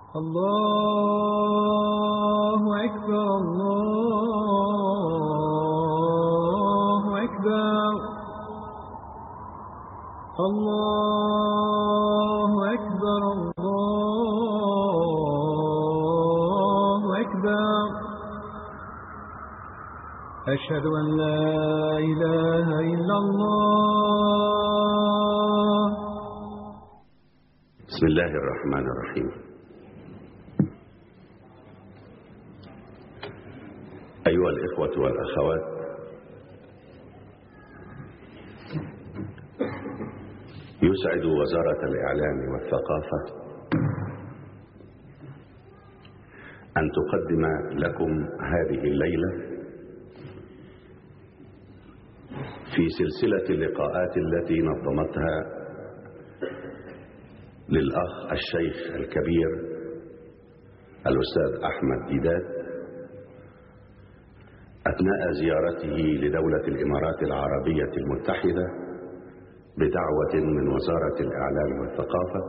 الله أكبر الله أكبر الله أكبر الله أكبر أشهد أن لا إله إلا الله. بسم الله الرحمن الرحيم. أيها الإخوة والأخوات، يسعد وزارة الإعلام والثقافة أن تقدم لكم هذه الليلة في سلسلة اللقاءات التي نظمتها للأخ الشيخ الكبير الأستاذ أحمد ديدات أثناء زيارته لدولة الإمارات العربية المتحدة بدعوة من وزارة الإعلام والثقافة.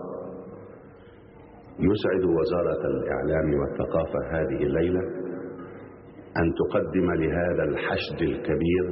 يسعد وزارة الإعلام والثقافة هذه الليلة أن تقدم لهذا الحشد الكبير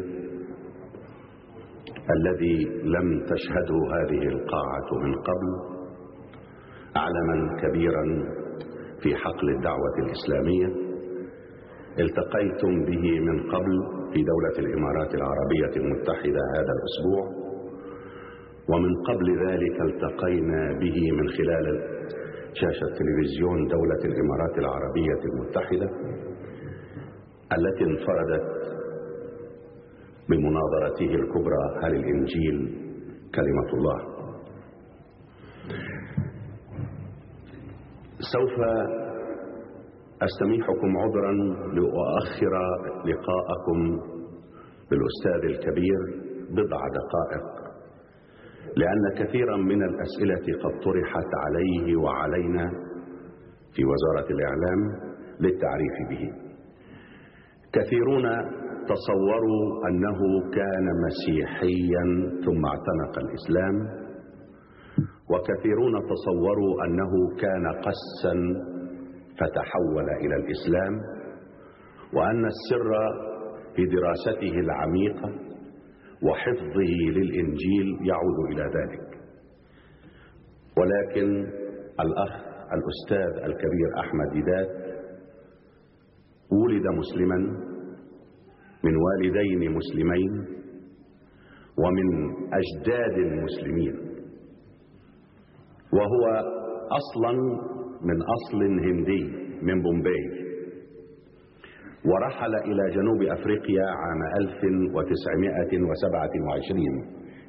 الذي لم تشهده هذه القاعة من قبل علما كبيرا في حقل الدعوة الإسلامية التقيتم به من قبل في دولة الإمارات العربية المتحدة هذا الأسبوع، ومن قبل ذلك التقينا به من خلال شاشة تلفزيون دولة الإمارات العربية المتحدة التي انفردت بمناظرته الكبرى: هل الإنجيل كلمة الله؟ سوف أستميحكم عذرا لأؤخر لقاءكم بالأستاذ الكبير بضع دقائق، لأن كثيرا من الأسئلة قد طرحت عليه وعلينا في وزارة الإعلام للتعريف به. كثيرون تصوروا أنه كان مسيحيا ثم اعتنق الإسلام، وكثيرون تصوروا أنه كان قسا فتحول إلى الإسلام، وأن السر في دراسته العميقة وحفظه للإنجيل يعود إلى ذلك. ولكن الأخ الأستاذ الكبير أحمد ديدات ولد مسلما من والدين مسلمين ومن أجداد مسلمين، وهو أصلا من أصل هندي من بومباي، ورحل إلى جنوب أفريقيا عام 1927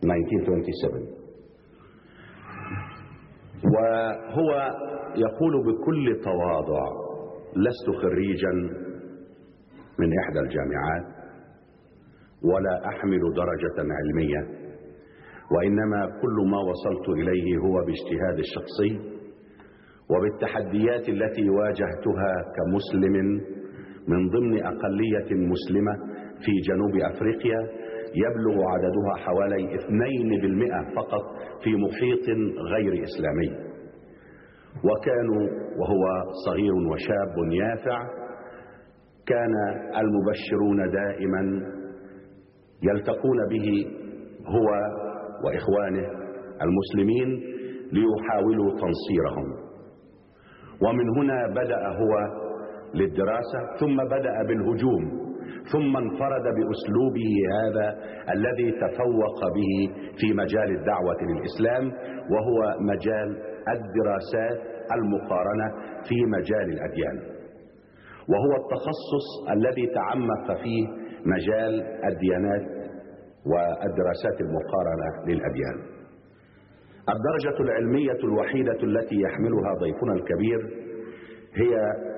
وهو يقول بكل تواضع: لست خريجا من إحدى الجامعات ولا أحمل درجة علمية، وإنما كل ما وصلت إليه هو باجتهاد الشخصي وبالتحديات التي واجهتها كمسلم من ضمن أقلية مسلمة في جنوب أفريقيا يبلغ عددها حوالي 2% فقط في محيط غير إسلامي. وكانوا وهو صغير وشاب يافع كان المبشرون دائما يلتقون به هو وإخوانه المسلمين ليحاولوا تنصيرهم، ومن هنا بدأ هو للدراسة، ثم بدأ بالهجوم، ثم انفرد بأسلوبه هذا الذي تفوق به في مجال الدعوة للإسلام، وهو مجال الدراسات المقارنة في مجال الأديان، وهو التخصص الذي تعمق فيه مجال الديانات والدراسات المقارنة للأديان. الدرجة العلمية الوحيدة التي يحملها ضيفنا الكبير هي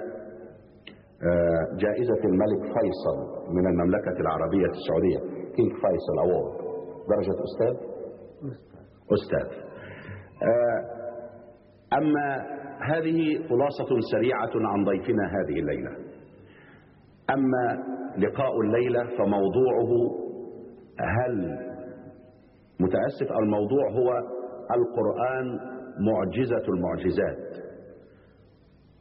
جائزة الملك فيصل من المملكة العربية السعودية، كينج فيصل أوورد، درجة أستاذ. أما هذه خلاصة سريعة عن ضيفنا هذه الليلة. أما لقاء الليلة فموضوعه الموضوع هو القرآن معجزة المعجزات،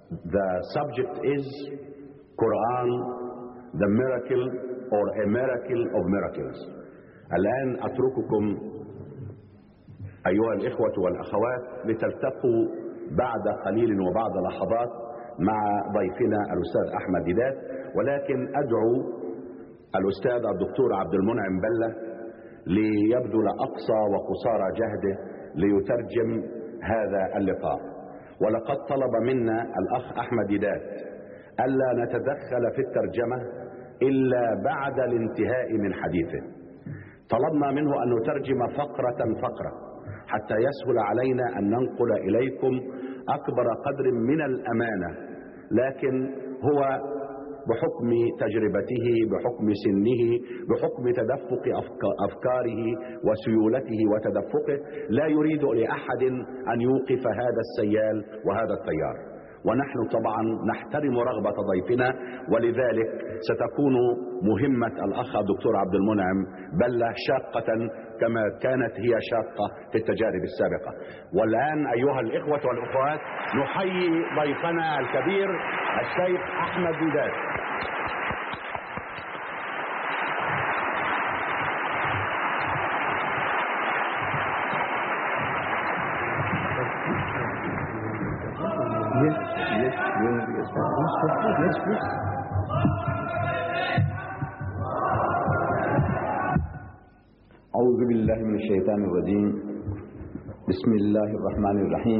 The subject is Quran, the miracle or a miracle of miracles. الآن أترككم أيها الإخوة والأخوات لتلتقوا بعد قليل وبعد لحظات مع ضيفنا الأستاذ أحمد ديدات، ولكن أدعو الأستاذ الدكتور عبد المنعم بلة ليبذل أقصى وقصارى جهده ليترجم هذا اللقاء. ولقد طلب منا الأخ أحمد ديدات ألا نتدخل في الترجمة إلا بعد الانتهاء من حديثه. طلبنا منه أن نترجم فقرة فقرة حتى يسهل علينا أن ننقل إليكم أكبر قدر من الأمانة، لكن هو بحكم تجربته، بحكم سنه، بحكم تدفق أفكاره وسيولته وتدفقه، لا يريد لأحد أن يوقف هذا السيال وهذا التيار. ونحن طبعا نحترم رغبة ضيفنا، ولذلك ستكون مهمة الأخ الدكتور عبد المنعم بلة شاقة كما كانت هي شاقة في التجارب السابقة. والآن أيها الإخوة والأخوات نحيي ضيفنا الكبير الشيخ أحمد ديدات. أعوذ بالله من الشيطان الرجيم. بسم الله الرحمن الرحيم.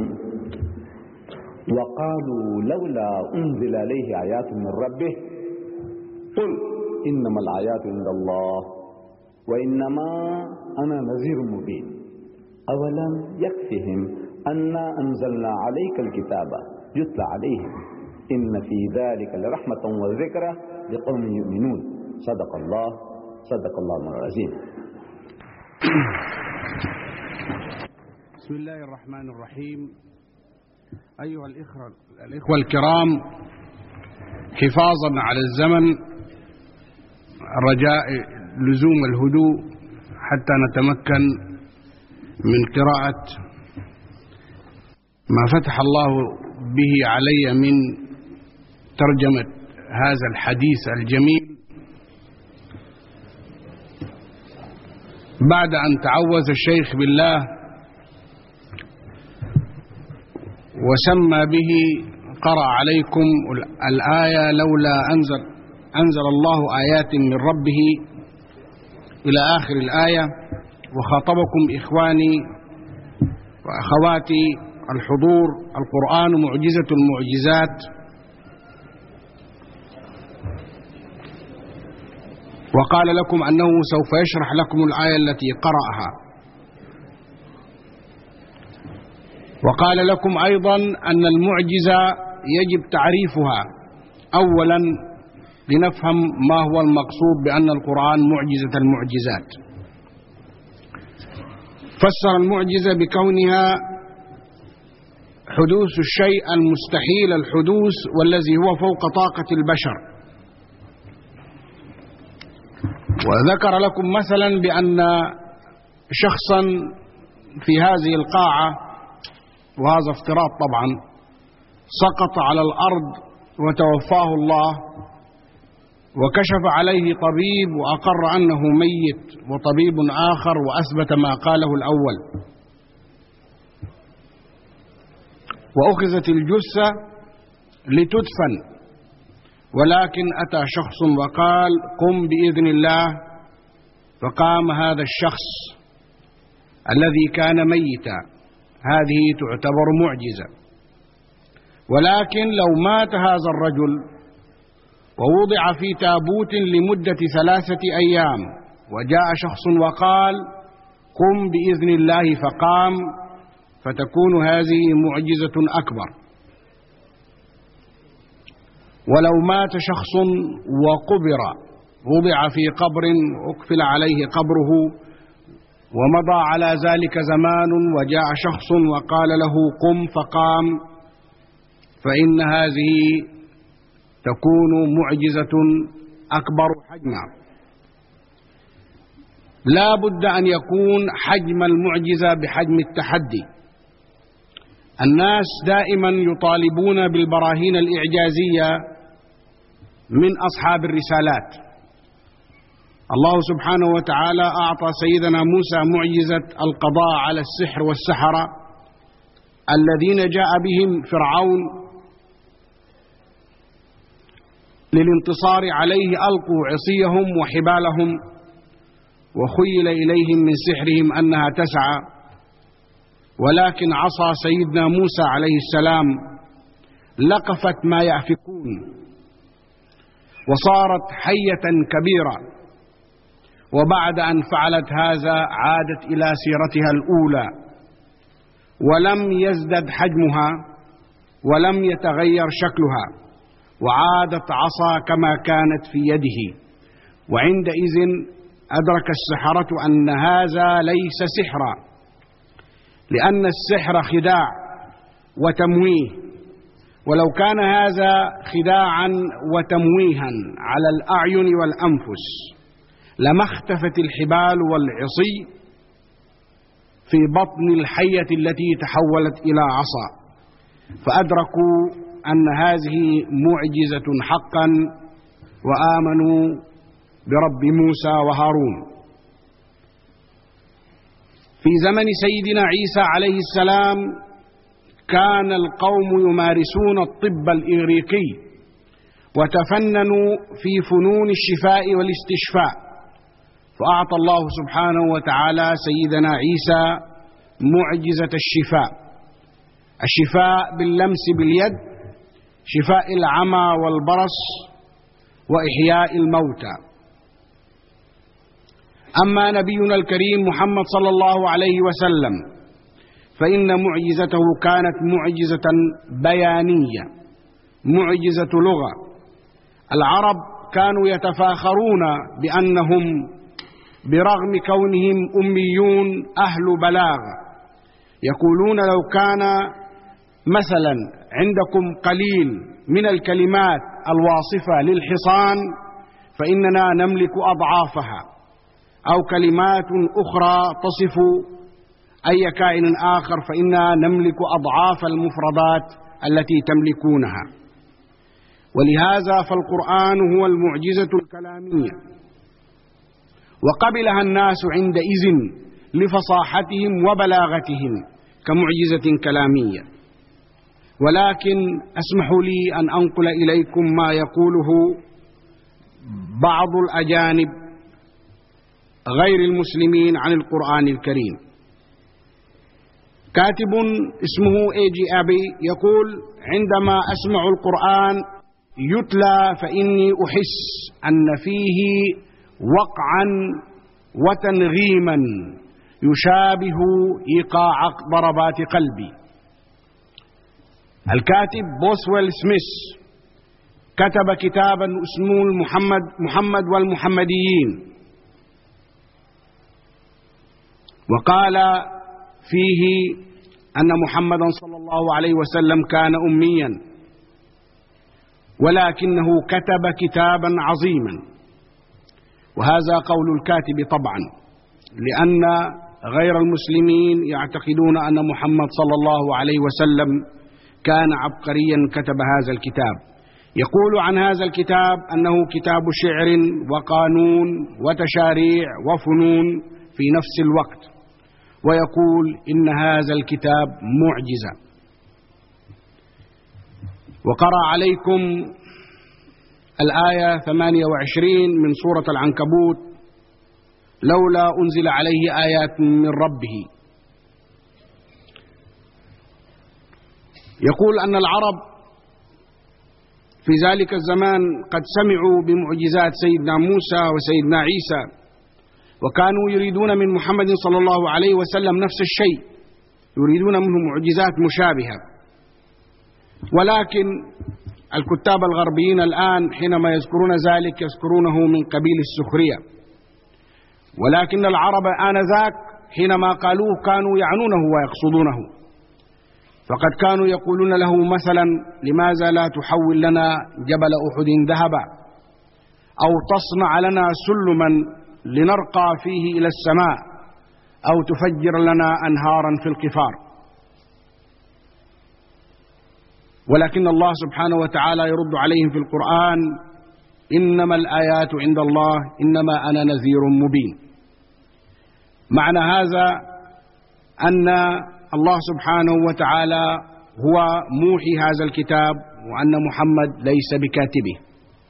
وقالوا لولا أنزل عليه آيات من ربه قل إنما الآيات عند الله وإنما أنا نذير مبين أولم يكفهم أنا أنزلنا عليك الكتاب يتلى عليهم إن في ذلك لرحمة وذكرى لقوم يؤمنون. صدق الله العظيم. بسم الله الرحمن الرحيم. أيها الإخوة الكرام، حفاظا على الزمن رجاء لزوم الهدوء حتى نتمكن من قراءة ما فتح الله به علي من ترجمة هذا الحديث الجميل، بعد أن تعوذ الشيخ بالله وسمى به قرأ عليكم الآية لولا أنزل الله آيات من ربه إلى آخر الآية، وخاطبكم إخواني وأخواتي الحضور. القرآن معجزة المعجزات، وقال لكم أنه سوف يشرح لكم الآية التي قرأها، وقال لكم أيضا أن المعجزة يجب تعريفها أولا لنفهم ما هو المقصود بأن القرآن معجزة المعجزات. فسر المعجزة بكونها حدوث الشيء المستحيل الحدوث والذي هو فوق طاقة البشر. وذكر لكم مثلا بأن شخصا في هذه القاعة، وهذا افتراض طبعا، سقط على الأرض وتوفاه الله، وكشف عليه طبيب وأقر أنه ميت، وطبيب آخر وأثبت ما قاله الأول، وأخذت الجثة لتدفن، ولكن أتى شخص وقال قم بإذن الله، فقام هذا الشخص الذي كان ميتا. هذه تعتبر معجزة. ولكن لو مات هذا الرجل ووضع في تابوت لمدة 3 أيام وجاء شخص وقال قم بإذن الله فقام، فتكون هذه معجزة أكبر. ولو مات شخص وقبر، وضع في قبر وأقفل عليه قبره ومضى على ذلك زمان وجاء شخص وقال له قم فقام، فإن هذه تكون معجزة أكبر حجما. لا بد أن يكون حجم المعجزة بحجم التحدي. الناس دائما يطالبون بالبراهين الإعجازية من أصحاب الرسالات. الله سبحانه وتعالى أعطى سيدنا موسى معجزة القضاء على السحر والسحرة الذين جاء بهم فرعون للانتصار عليه. ألقوا عصيهم وحبالهم وخيل إليهم من سحرهم أنها تسعى، ولكن عصا سيدنا موسى عليه السلام لقفت ما يأفكون وصارت حية كبيرة، وبعد أن فعلت هذا عادت إلى سيرتها الأولى ولم يزدد حجمها ولم يتغير شكلها، وعادت عصا كما كانت في يده. وعندئذ أدرك السحرة أن هذا ليس سحرا، لأن السحر خداع وتمويه، ولو كان هذا خداعا وتمويها على الأعين والأنفس لما اختفت الحبال والعصي في بطن الحية التي تحولت إلى عصا، فأدركوا أن هذه معجزة حقا وآمنوا برب موسى وهارون. في زمن سيدنا عيسى عليه السلام كان القوم يمارسون الطب الإغريقي وتفننوا في فنون الشفاء والاستشفاء، فأعطى الله سبحانه وتعالى سيدنا عيسى معجزة الشفاء باللمس باليد، شفاء العمى والبرص وإحياء الموتى. أما نبينا الكريم محمد صلى الله عليه وسلم فإن معجزته كانت معجزة بيانية، معجزة لغة. العرب كانوا يتفاخرون بأنهم برغم كونهم أميون أهل بلاغ، يقولون لو كان مثلا عندكم قليل من الكلمات الواصفة للحصان فإننا نملك أضعافها، أو كلمات أخرى تصف أي كائن آخر فإننا نملك أضعاف المفردات التي تملكونها. ولهذا فالقرآن هو المعجزة الكلامية، وقبلها الناس عندئذ لفصاحتهم وبلاغتهم كمعجزة كلامية. ولكن اسمحوا لي أن أنقل إليكم ما يقوله بعض الأجانب غير المسلمين عن القرآن الكريم. كاتب اسمه A.G. أبي يقول: عندما أسمع القرآن يتلى فإني أحس أن فيه وقعا وتنغيما يشابه إيقاع ضربات قلبي. الكاتب بوسويل سميث كتب كتابا اسمه محمد والمحمديين، وقال فيه أن محمدا صلى الله عليه وسلم كان أميا، ولكنه كتب كتابا عظيما. وهذا قول الكاتب طبعا، لأن غير المسلمين يعتقدون أن محمد صلى الله عليه وسلم كان عبقريا كتب هذا الكتاب. يقول عن هذا الكتاب أنه كتاب شعر وقانون وتشاريع وفنون في نفس الوقت، ويقول إن هذا الكتاب معجزة. وقرأ عليكم الآية 28 من سورة العنكبوت: لولا أنزل عليه آيات من ربه. يقول أن العرب في ذلك الزمان قد سمعوا بمعجزات سيدنا موسى وسيدنا عيسى، وكانوا يريدون من محمد صلى الله عليه وسلم نفس الشيء، يريدون منه معجزات مشابهة. ولكن الكتاب الغربيين الآن حينما يذكرون ذلك يذكرونه من قبيل السخرية، ولكن العرب آنذاك حينما قالوه كانوا يعنونه ويقصدونه، فقد كانوا يقولون له مثلا: لماذا لا تحول لنا جبل أحد ذهبا، أو تصنع لنا سلما لنرقى فيه إلى السماء، أو تفجر لنا أنهارا في القفار. ولكن الله سبحانه وتعالى يرد عليهم في القرآن: إنما الآيات عند الله إنما أنا نذير مبين. معنى هذا أن الله سبحانه وتعالى هو موحي هذا الكتاب، وأن محمد ليس بكاتبه.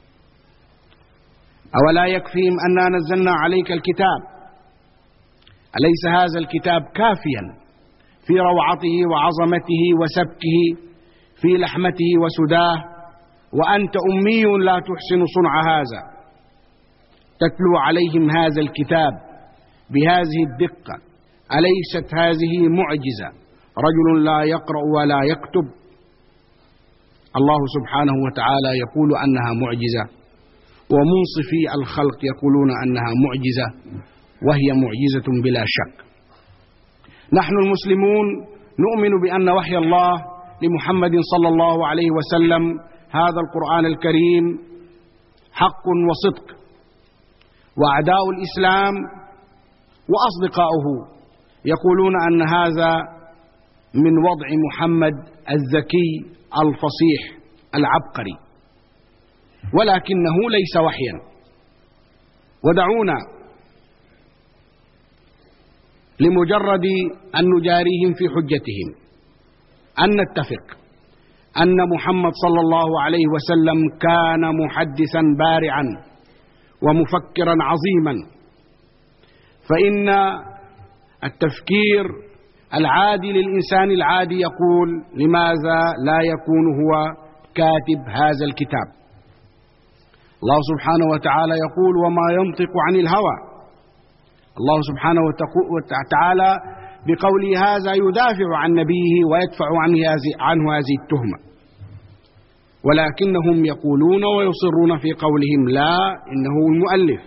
أولا يكفيهم أننا نزلنا عليك الكتاب؟ أليس هذا الكتاب كافيا في روعته وعظمته وسبكه، في لحمته وسداه، وأنت أمي لا تحسن صنع هذا، تتلو عليهم هذا الكتاب بهذه الدقة؟ أليست هذه معجزة؟ رجل لا يقرأ ولا يكتب. الله سبحانه وتعالى يقول أنها معجزة، ومنصفي الخلق يقولون أنها معجزة، وهي معجزة بلا شك. نحن المسلمون نؤمن بأن وحي الله لمحمد صلى الله عليه وسلم هذا القرآن الكريم حق وصدق، وأعداء الإسلام وأصدقاؤه يقولون أن هذا من وضع محمد الذكي الفصيح العبقري، ولكنه ليس وحيا. ودعونا لمجرد أن نجاريهم في حجتهم أن نتفق أن محمد صلى الله عليه وسلم كان محدثا بارعا ومفكرا عظيما، فإن التفكير العادي للإنسان العادي يقول: لماذا لا يكون هو كاتب هذا الكتاب؟ الله سبحانه وتعالى يقول: وما ينطق عن الهوى. الله سبحانه وتعالى بقوله هذا يدافع عن نبيه ويدفع عنه هذه التهمة، ولكنهم يقولون ويصرون في قولهم: لا، إنه المؤلف.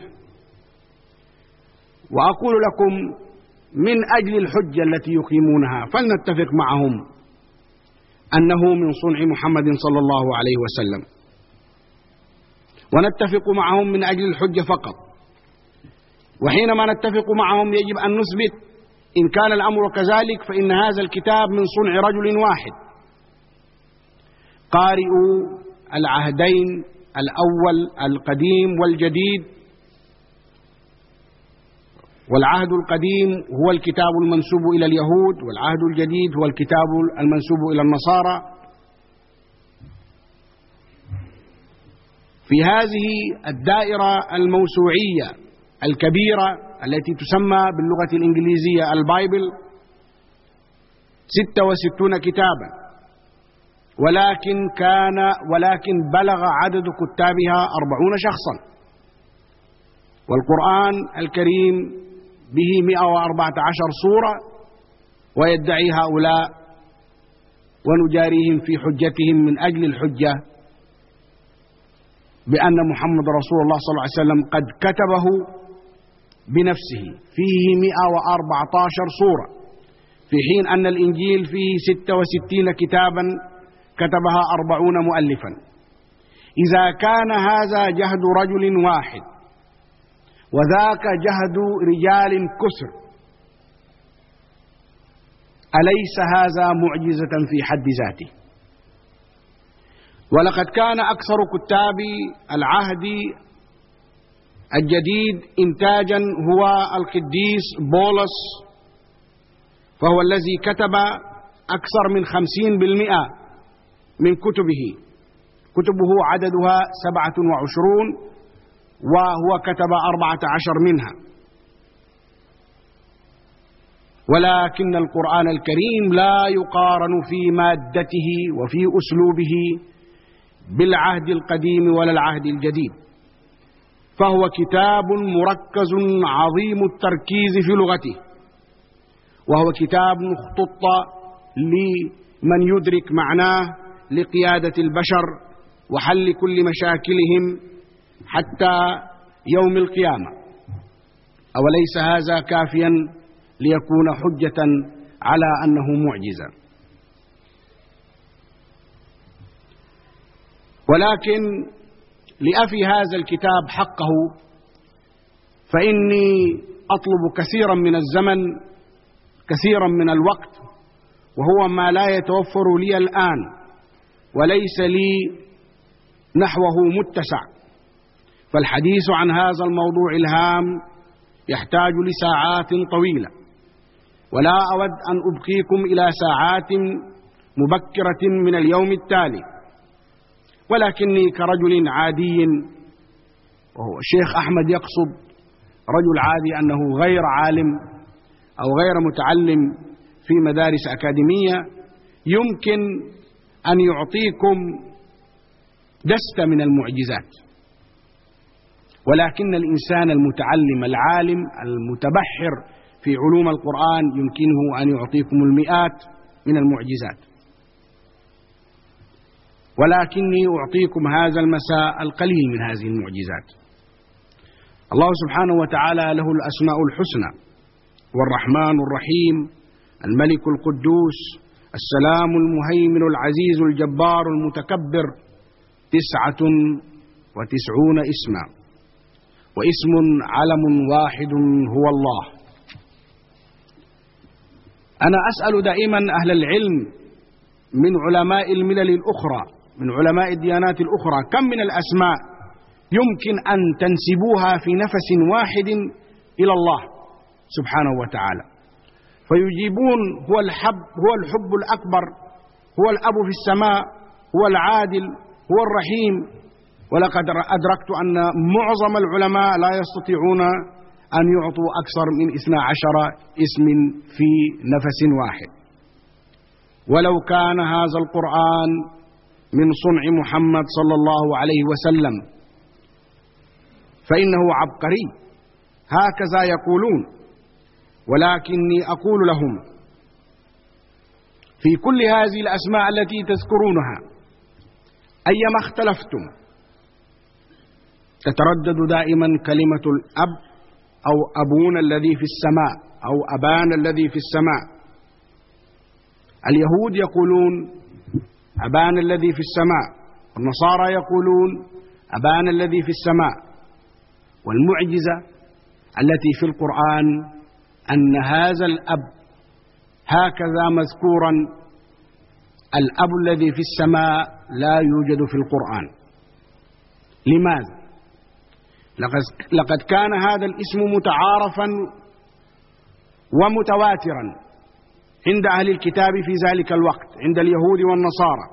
وأقول لكم من أجل الحجة التي يقيمونها فلنتفق معهم أنه من صنع محمد صلى الله عليه وسلم، ونتفق معهم من أجل الحجة فقط. وحينما نتفق معهم يجب أن نثبت إن كان الأمر كذلك فإن هذا الكتاب من صنع رجل واحد. قارئوا العهدين الأول القديم والجديد، والعهد القديم هو الكتاب المنسوب إلى اليهود، والعهد الجديد هو الكتاب المنسوب إلى النصارى. في هذه الدائرة الموسوعية الكبيرة التي تسمى باللغة الإنجليزية البايبل 66 كتابا، ولكن بلغ عدد كتابها 40 شخصا. والقرآن الكريم به 114 سورة، ويدعي هؤلاء ونجاريهم في حجتهم من أجل الحجة بأن محمد رسول الله صلى الله عليه وسلم قد كتبه بنفسه، فيه 114 سورة، في حين أن الإنجيل فيه 66 كتابا كتبها 40 مؤلفا. إذا كان هذا جهد رجل واحد وذاك جهد رجال كثر، أليس هذا معجزة في حد ذاته؟ ولقد كان أكثر كتاب العهد الجديد إنتاجا هو القديس بولس، فهو الذي كتب أكثر من 50% من كتبه عددها 27، وهو كتب 14 منها. ولكن القرآن الكريم لا يقارن في مادته وفي أسلوبه بالعهد القديم ولا العهد الجديد، فهو كتاب مركز عظيم التركيز في لغته، وهو كتاب اختط لمن يدرك معناه لقيادة البشر وحل كل مشاكلهم حتى يوم القيامة. أوليس هذا كافيا ليكون حجة على أنه معجزة؟ ولكن لأفي هذا الكتاب حقه فإني أطلب كثيرا من الزمن، كثيرا من الوقت، وهو ما لا يتوفر لي الآن، وليس لي نحوه متسع، فالحديث عن هذا الموضوع الهام يحتاج لساعات طويلة، ولا أود أن أبقيكم إلى ساعات مبكرة من اليوم التالي، ولكني كرجل عادي، وهو الشيخ أحمد يقصد رجل عادي أنه غير عالم أو غير متعلم في مدارس أكاديمية، يمكن أن يعطيكم دستة من المعجزات، ولكن الإنسان المتعلم العالم المتبحر في علوم القرآن يمكنه أن يعطيكم المئات من المعجزات، ولكني أعطيكم هذا المساء القليل من هذه المعجزات. الله سبحانه وتعالى له الأسماء الحسنى، والرحمن الرحيم، الملك القدوس، السلام المهيمن العزيز الجبار المتكبر، 99 اسما، واسم علم واحد هو الله. أنا أسأل دائما أهل العلم من علماء الملل الأخرى، من علماء الديانات الأخرى، كم من الأسماء يمكن أن تنسبوها في نفس واحد إلى الله سبحانه وتعالى؟ فيجيبون هو الحب الأكبر، هو الأب في السماء، هو العادل، هو الرحيم. ولقد أدركت أن معظم العلماء لا يستطيعون أن يعطوا أكثر من 12 اسم في نفس واحد. ولو كان هذا القرآن من صنع محمد صلى الله عليه وسلم فإنه عبقري، هكذا يقولون، ولكني أقول لهم في كل هذه الأسماء التي تذكرونها أيما اختلفتم تتردد دائما كلمة الأب أو أبونا الذي في السماء أو أبانا الذي في السماء. اليهود يقولون أبانا الذي في السماء، والنصارى يقولون أبانا الذي في السماء. والمعجزة التي في القرآن أن هذا الأب هكذا مذكورا، الأب الذي في السماء لا يوجد في القرآن. لماذا؟ لقد كان هذا الاسم متعارفا ومتواترا عند أهل الكتاب في ذلك الوقت، عند اليهود والنصارى،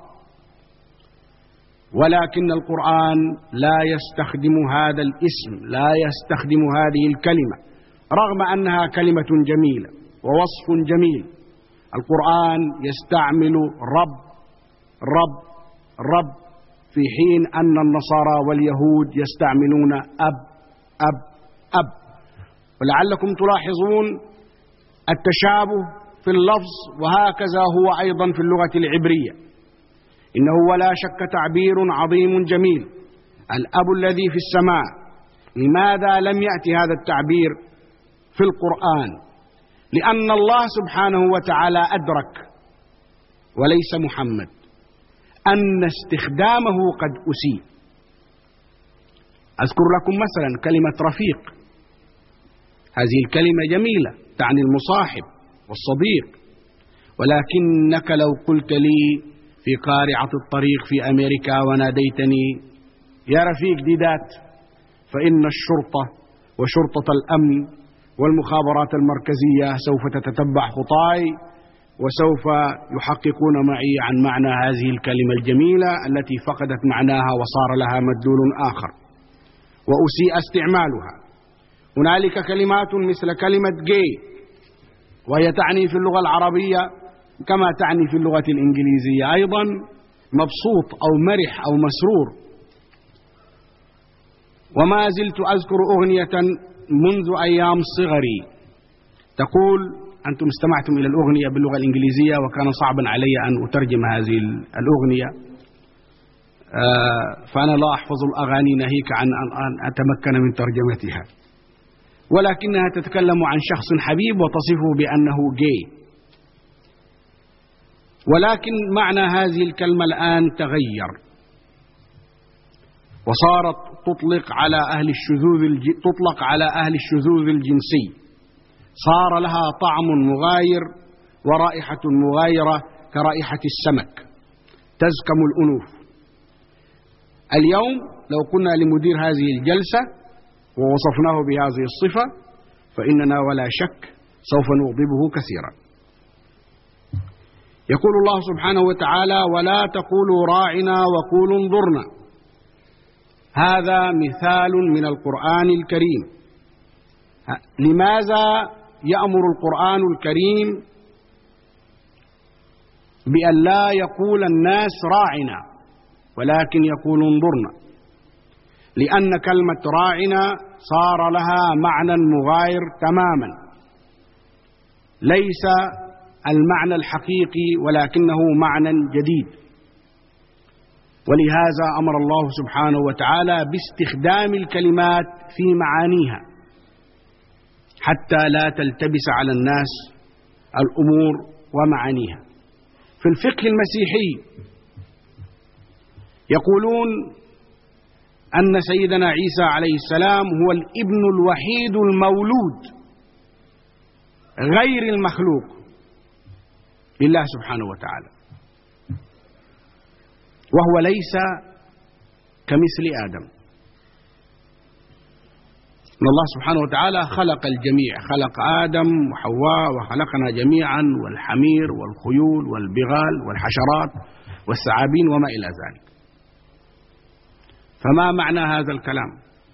ولكن القرآن لا يستخدم هذا الاسم، لا يستخدم هذه الكلمة، رغم أنها كلمة جميلة ووصف جميل. القرآن يستعمل رب رب رب، في حين أن النصارى واليهود يستعملون أب أب أب. ولعلكم تلاحظون التشابه في اللفظ، وهكذا هو أيضا في اللغة العبرية. إنه ولا شك تعبير عظيم جميل، الأب الذي في السماء. لماذا لم يأتي هذا التعبير في القرآن؟ لأن الله سبحانه وتعالى أدرك، وليس محمد، أن استخدامه قد أسيء. أذكر لكم مثلا كلمة رفيق، هذه الكلمة جميلة تعني المصاحب والصديق، ولكنك لو قلت لي في قارعة الطريق في أمريكا وناديتني يا رفيق ديدات، فإن الشرطة وشرطة الأمن والمخابرات المركزية سوف تتتبع خطاي، وسوف يحققون معي عن معنى هذه الكلمة الجميلة التي فقدت معناها وصار لها مدلول آخر وأسيء استعمالها. هنالك كلمات مثل كلمة gay، وهي تعني في اللغة العربية كما تعني في اللغة الإنجليزية أيضا مبسوط أو مرح أو مسرور. وما زلت أذكر أغنية منذ أيام صغري تقول، أنتم استمعتم إلى الأغنية باللغة الإنجليزية وكان صعبا علي أن أترجم هذه الأغنية، فأنا لا أحفظ الأغاني ناهيك عن أن أتمكن من ترجمتها، ولكنها تتكلم عن شخص حبيب وتصفه بأنه gay. ولكن معنى هذه الكلمة الآن تغير، وصارت تطلق على أهل الشذوذ الجنسي، صار لها طعم مغاير ورائحة مغايرة كرائحة السمك. تزكم الأنوف. اليوم لو كنا لمدير هذه الجلسة ووصفناه بهذه الصفة فإننا ولا شك سوف نغضبه كثيرا. يقول الله سبحانه وتعالى: ولا تقولوا راعنا وقولوا انظرنا. هذا مثال من القرآن الكريم. لماذا يأمر القرآن الكريم بأن لا يقول الناس راعنا ولكن يقول انظرنا؟ لأن كلمة راعنا صار لها معنى مغاير تماما، ليس المعنى الحقيقي ولكنه معنى جديد. ولهذا أمر الله سبحانه وتعالى باستخدام الكلمات في معانيها حتى لا تلتبس على الناس الأمور ومعانيها. في الفقه المسيحي يقولون أن سيدنا عيسى عليه السلام هو الابن الوحيد المولود غير المخلوق لله سبحانه وتعالى، وهو ليس كمثل آدم. إن الله سبحانه وتعالى خلق الجميع، خلق آدم وحواء وخلقنا جميعا، والحمير والخيول والبغال والحشرات والثعابين وما إلى ذلك. فما معنى هذا الكلام؟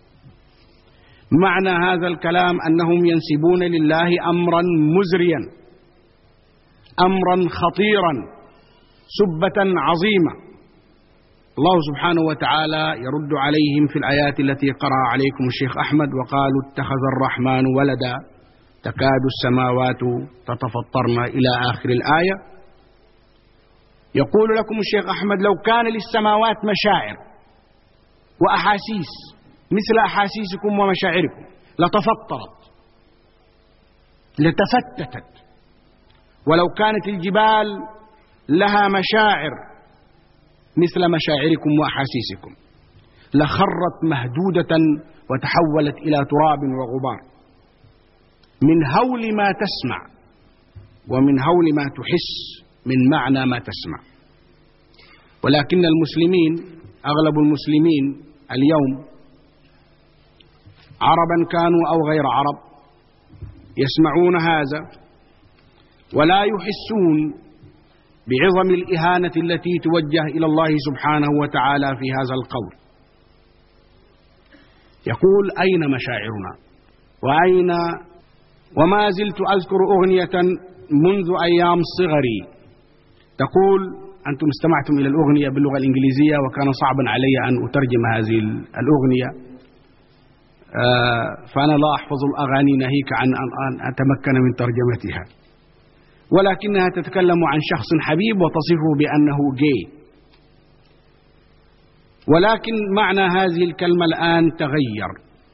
معنى هذا الكلام أنهم ينسبون لله أمرا مزريا، أمرا خطيرا، سبة عظيمة. الله سبحانه وتعالى يرد عليهم في الآيات التي قرأ عليكم الشيخ أحمد: وقالوا اتخذ الرحمن ولدا تكاد السماوات تتفطرن إلى آخر الآية. يقول لكم الشيخ أحمد: لو كان للسماوات مشاعر وأحاسيس مثل أحاسيسكم ومشاعركم لتفطرت لتفتتت، ولو كانت الجبال لها مشاعر مثل مشاعركم وأحاسيسكم لخرت مهدودة وتحولت إلى تراب وغبار، من هول ما تسمع ومن هول ما تحس من معنى ما تسمع. ولكن المسلمين، أغلب المسلمين اليوم عربا كانوا أو غير عرب، يسمعون هذا ولا يحسون بعظم الإهانة التي توجه إلى الله سبحانه وتعالى في هذا القول. يقول: أين مشاعرنا؟ وما زلت أذكر أغنية منذ أيام صغري تقول: أنتم استمعتم إلى الأغنية باللغة الإنجليزية وكان صعبا علي أن أترجم هذه الأغنية، فأنا لا أحفظ الأغاني ناهيك عن أن أتمكن من ترجمتها، ولكنها تتكلم عن شخص حبيب وتصفه بأنه جاي. ولكن معنى هذه الكلمة الآن تغير،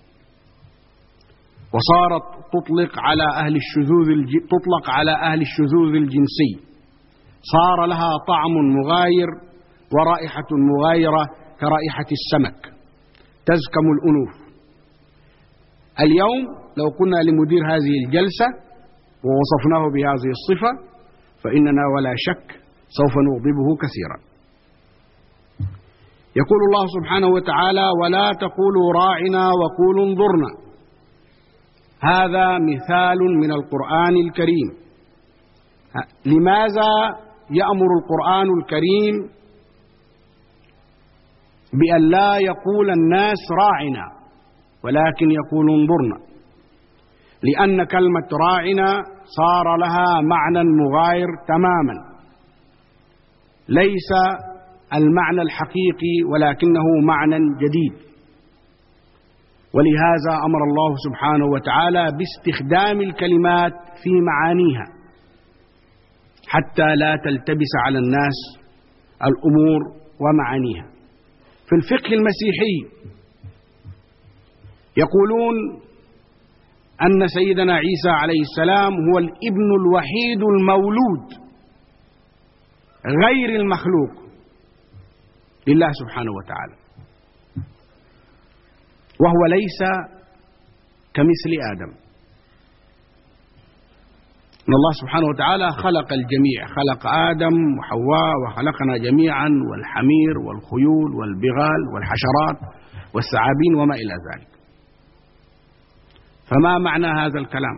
وصارت تطلق على أهل الشذوذ الجنسي، صار لها طعم مغاير ورائحة مغايرة كرائحة السمك تزكم الأنوف. اليوم لو كنا لمدير هذه الجلسة ووصفناه بهذه الصفة فإننا ولا شك سوف نغضبه كثيرا. يقول الله سبحانه وتعالى: ولا تقولوا راعنا وقولوا انظرنا. هذا مثال من القرآن الكريم. لماذا يأمر القرآن الكريم بأن لا يقول الناس راعنا ولكن يقول انظرنا؟ لأن كلمة راعنا صار لها معنى مغاير تماما، ليس المعنى الحقيقي ولكنه معنى جديد. ولهذا أمر الله سبحانه وتعالى باستخدام الكلمات في معانيها حتى لا تلتبس على الناس الأمور ومعانيها. في الفقه المسيحي يقولون أن سيدنا عيسى عليه السلام هو الابن الوحيد المولود غير المخلوق لله سبحانه وتعالى، وهو ليس كمثل آدم. أن الله سبحانه وتعالى خلق الجميع، خلق آدم وحواء وخلقنا جميعا، والحمير والخيول والبغال والحشرات والثعابين وما إلى ذلك. فما معنى هذا الكلام؟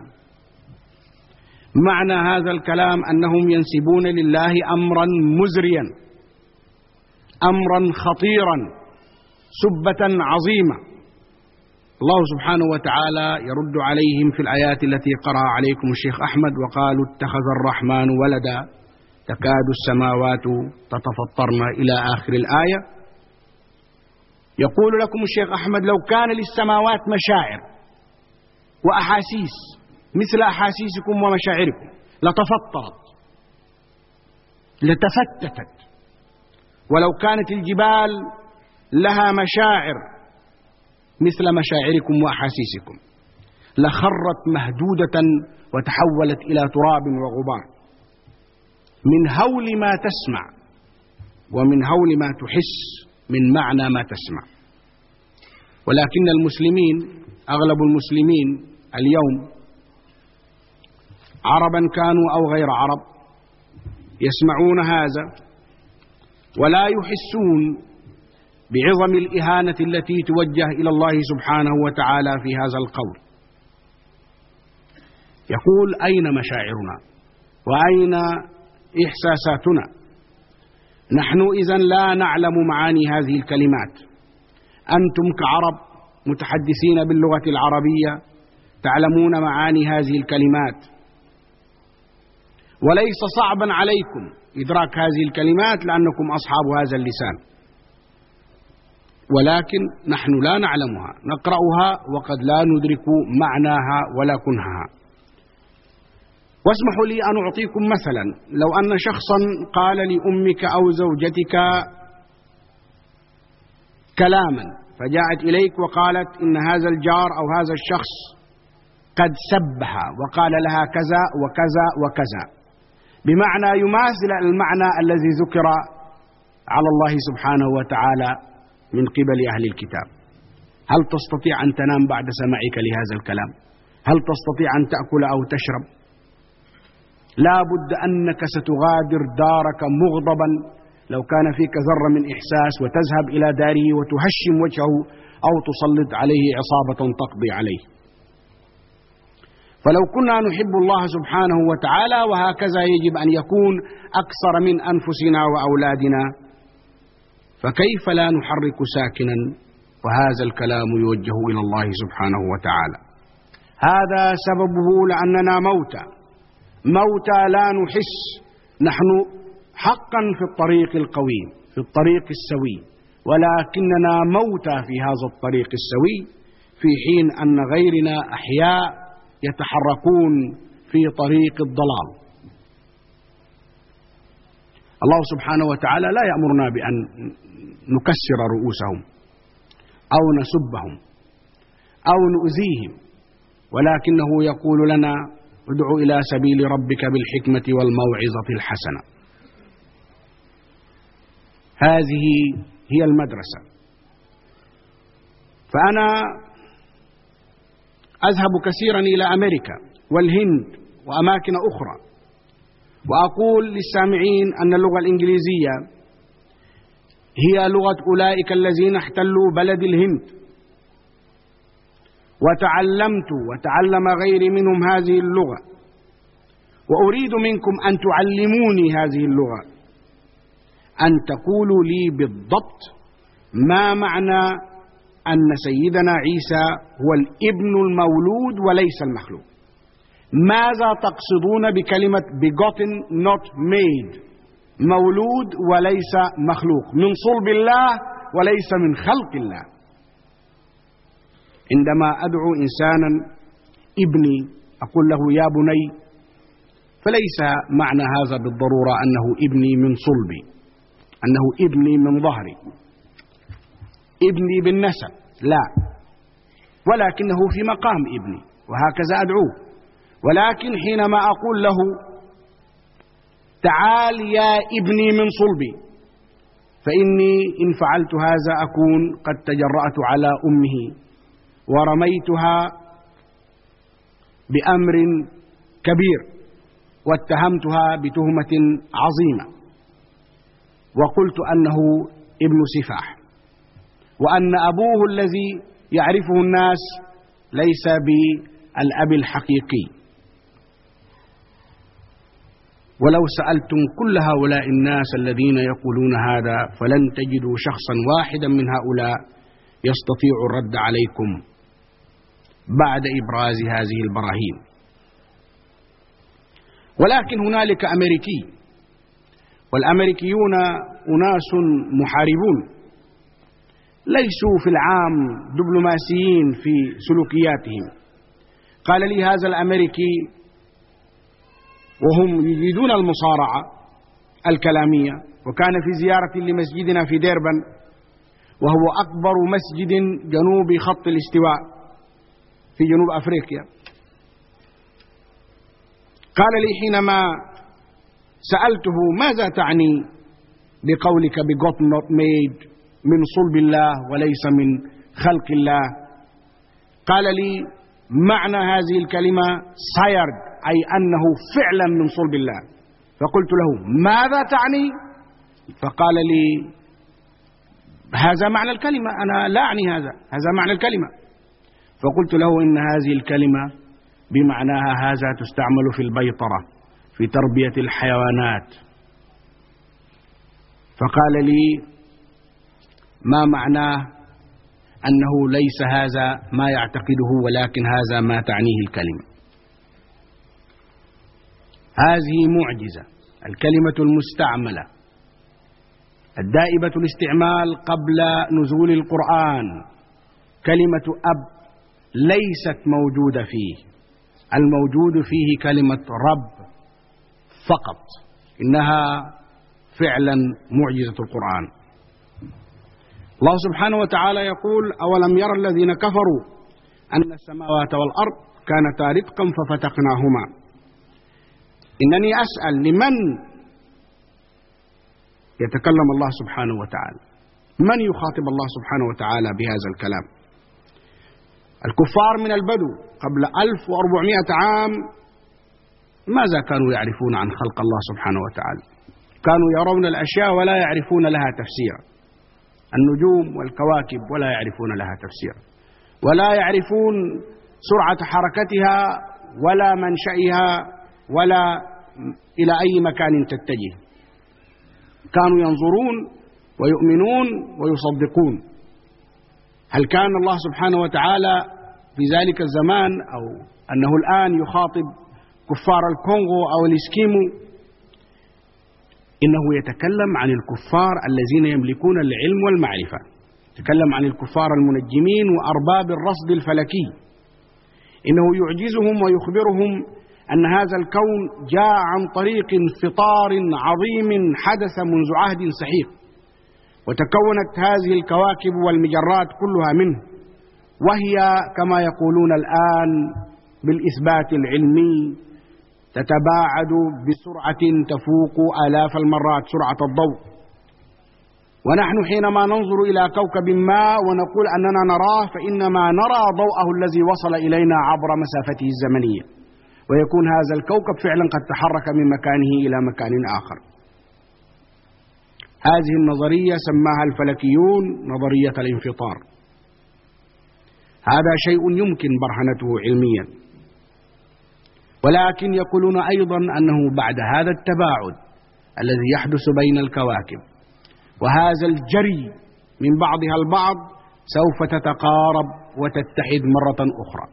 معنى هذا الكلام أنهم ينسبون لله أمرا مزريا، أمرا خطيرا، سبة عظيمة. الله سبحانه وتعالى يرد عليهم في الآيات التي قرأ عليكم الشيخ أحمد: وقالوا اتخذ الرحمن ولدا تكاد السماوات تتفطرن إلى آخر الآية. يقول لكم الشيخ أحمد: لو كان للسماوات مشاعر وأحاسيس مثل أحاسيسكم ومشاعركم لتفطرت لتفتتت، ولو كانت الجبال لها مشاعر مثل مشاعركم وأحاسيسكم لخرت مهدودة وتحولت إلى تراب وغبار، من هول ما تسمع ومن هول ما تحس من معنى ما تسمع. ولكن المسلمين، أغلب المسلمين اليوم، عربا كانوا أو غير عرب، يسمعون هذا ولا يحسون بعظم الإهانة التي توجه إلى الله سبحانه وتعالى في هذا القول. يقول: أين مشاعرنا وأين إحساساتنا؟ نحن إذن لا نعلم معاني هذه الكلمات. أنتم كعرب متحدثين باللغة العربية تعلمون معاني هذه الكلمات، وليس صعبا عليكم إدراك هذه الكلمات لأنكم أصحاب هذا اللسان، ولكن نحن لا نعلمها، نقرأها وقد لا ندرك معناها ولا كنهها. واسمحوا لي أن أعطيكم مثلا: لو أن شخصا قال لأمك أو زوجتك كلاما، فجاءت إليك وقالت إن هذا الجار أو هذا الشخص قد سبها وقال لها كذا وكذا وكذا، بمعنى يماثل المعنى الذي ذكر على الله سبحانه وتعالى من قبل أهل الكتاب، هل تستطيع أن تنام بعد سماعك لهذا الكلام؟ هل تستطيع أن تأكل أو تشرب؟ لا بد أنك ستغادر دارك مغضبا لو كان فيك ذرة من إحساس، وتذهب إلى داره وتهشم وجهه أو تسلط عليه عصابة تقضي عليه. فلو كنا نحب الله سبحانه وتعالى، وهكذا يجب أن يكون أكثر من أنفسنا وأولادنا، فكيف لا نحرك ساكنا وهذا الكلام يوجه إلى الله سبحانه وتعالى؟ هذا سببه لأننا موتى لا نحس. نحن حقا في الطريق القويم، في الطريق السوي، ولكننا موتى في هذا الطريق السوي، في حين أن غيرنا أحياء يتحركون في طريق الضلال. الله سبحانه وتعالى لا يأمرنا بأن نكسر رؤوسهم أو نسبهم أو نؤذيهم، ولكنه يقول لنا: ادع إلى سبيل ربك بالحكمة والموعظة الحسنة. هذه هي المدرسة. فأنا أذهب كثيرا إلى أمريكا والهند وأماكن أخرى، وأقول للسامعين أن اللغة الإنجليزية هي لغة أولئك الذين احتلوا بلد الهند، وتعلمت وتعلم غيري منهم هذه اللغة، وأريد منكم أن تعلموني هذه اللغة، أن تقولوا لي بالضبط ما معنى أن سيدنا عيسى هو الابن المولود وليس المخلوق. ماذا تقصدون بكلمة begotten not made؟ مولود وليس مخلوق، من صلب الله وليس من خلق الله. عندما أدعو إنسانا ابني أقول له يا بني، فليس معنى هذا بالضرورة أنه ابني من صلبي، أنه ابني من ظهري، ابني بالنسب، لا، ولكنه في مقام ابني، وهكذا أدعوه. ولكن حينما أقول له تعال يا ابني من صلبي، فإني إن فعلت هذا أكون قد تجرأت على أمه ورميتها بأمر كبير، واتهمتها بتهمة عظيمة، وقلت أنه ابن سفاح، وأن أبوه الذي يعرفه الناس ليس بالأب الحقيقي. ولو سألتم كل هؤلاء الناس الذين يقولون هذا فلن تجدوا شخصا واحدا من هؤلاء يستطيع الرد عليكم بعد إبراز هذه البراهين. ولكن هنالك أمريكي، والأمريكيون أناس محاربون، ليسوا في العام دبلوماسيين في سلوكياتهم. قال لي هذا الأمريكي وهم يجيدون المصارعة الكلامية، وكان في زيارة لمسجدنا في ديربن، وهو أكبر مسجد جنوب خط الاستواء في جنوب أفريقيا. قال لي حينما سألته ماذا تعني بقولك God not made، من صلب الله وليس من خلق الله؟ قال لي معنى هذه الكلمة sired، أي أنه فعلا من صلب الله. فقلت له ماذا تعني؟ فقال لي هذا معنى الكلمة، أنا لا أعني هذا معنى الكلمة. فقلت له إن هذه الكلمة بمعناها هذا تستعمل في البيطرة، في تربية الحيوانات. فقال لي ما معناه؟ أنه ليس هذا ما يعتقده، ولكن هذا ما تعنيه الكلمة. هذه معجزة، الكلمة المستعملة الدائبة الاستعمال قبل نزول القرآن، كلمة أب ليست موجودة فيه، الموجود فيه كلمة رب فقط. إنها فعلا معجزة القرآن. الله سبحانه وتعالى يقول أولم يرى الذين كفروا أن السماوات والأرض كانتا رتقا ففتقناهما. إنني أسأل لمن يتكلم الله سبحانه وتعالى؟ من يخاطب الله سبحانه وتعالى بهذا الكلام؟ الكفار من البدو قبل 1400 عام ماذا كانوا يعرفون عن خلق الله سبحانه وتعالى؟ كانوا يرون الأشياء ولا يعرفون لها تفسيرا، النجوم والكواكب ولا يعرفون لها تفسيرا، ولا يعرفون سرعة حركتها ولا منشأها ولا إلى أي مكان تتجه. كانوا ينظرون ويؤمنون ويصدقون. هل كان الله سبحانه وتعالى في ذلك الزمان أو أنه الآن يخاطب كفار الكونغو أو الإسكيمو؟ إنه يتكلم عن الكفار الذين يملكون العلم والمعرفة، يتكلم عن الكفار المنجمين وأرباب الرصد الفلكي. إنه يعجزهم ويخبرهم أن هذا الكون جاء عن طريق انفطار عظيم حدث منذ عهد سحيق، وتكونت هذه الكواكب والمجرات كلها منه، وهي كما يقولون الآن بالإثبات العلمي تتباعد بسرعة تفوق آلاف المرات سرعة الضوء. ونحن حينما ننظر إلى كوكب ما ونقول أننا نراه، فإنما نرى ضوءه الذي وصل إلينا عبر مسافته الزمنية، ويكون هذا الكوكب فعلا قد تحرك من مكانه إلى مكان آخر. هذه النظرية سماها الفلكيون نظرية الانفطار. هذا شيء يمكن برهنته علميا، ولكن يقولون أيضا أنه بعد هذا التباعد الذي يحدث بين الكواكب وهذا الجري من بعضها البعض سوف تتقارب وتتحد مرة أخرى.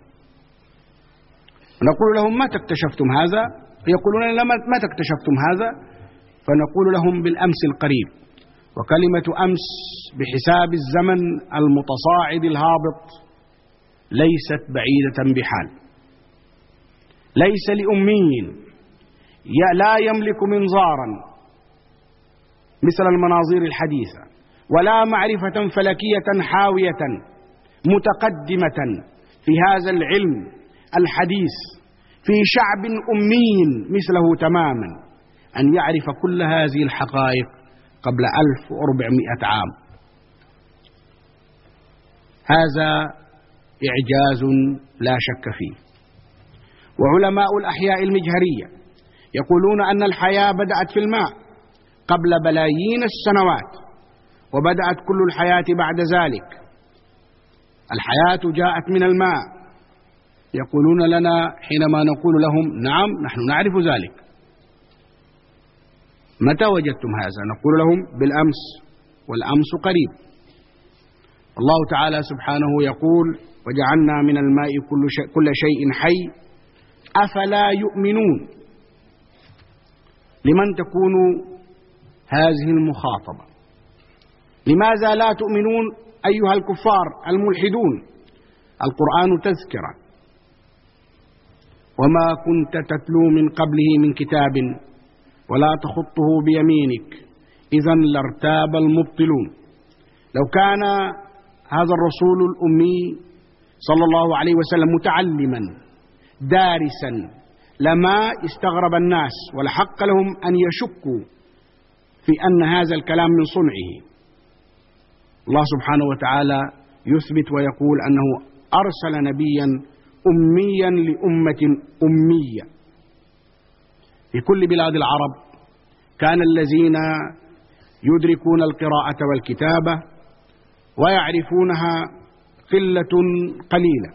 نقول لهم متى اكتشفتم هذا؟ يقولون لنا متى اكتشفتم هذا؟ فنقول لهم بالأمس القريب. وكلمة أمس بحساب الزمن المتصاعد الهابط ليست بعيدة بحال. ليس لأمي لا يملك منظارا مثل المناظير الحديثة، ولا معرفة فلكية حاوية متقدمة في هذا العلم الحديث في شعب أمي مثله تماما أن يعرف كل هذه الحقائق قبل 1400 عام. هذا إعجاز لا شك فيه. وعلماء الأحياء المجهرية يقولون أن الحياة بدأت في الماء قبل بلايين السنوات، وبدأت كل الحياة بعد ذلك. الحياة جاءت من الماء. يقولون لنا حينما نقول لهم نعم نحن نعرف ذلك. متى وجدتم هذا؟ نقول لهم بالأمس، والأمس قريب. الله تعالى سبحانه يقول وجعلنا من الماء كل شيء حي أفلا يؤمنون. لمن تكون هذه المخاطبة؟ لماذا لا تؤمنون أيها الكفار الملحدون؟ القرآن تذكرة، وما كنت تتلو من قبله من كتاب ولا تخطه بيمينك إذا لارتاب المبطلون. لو كان هذا الرسول الأمي صلى الله عليه وسلم متعلما دارسا لما استغرب الناس ولحق لهم أن يشكوا في أن هذا الكلام من صنعه. الله سبحانه وتعالى يثبت ويقول أنه أرسل نبيا أميا لأمة أمية. في كل بلاد العرب كان الذين يدركون القراءة والكتابة ويعرفونها قلة قليلة.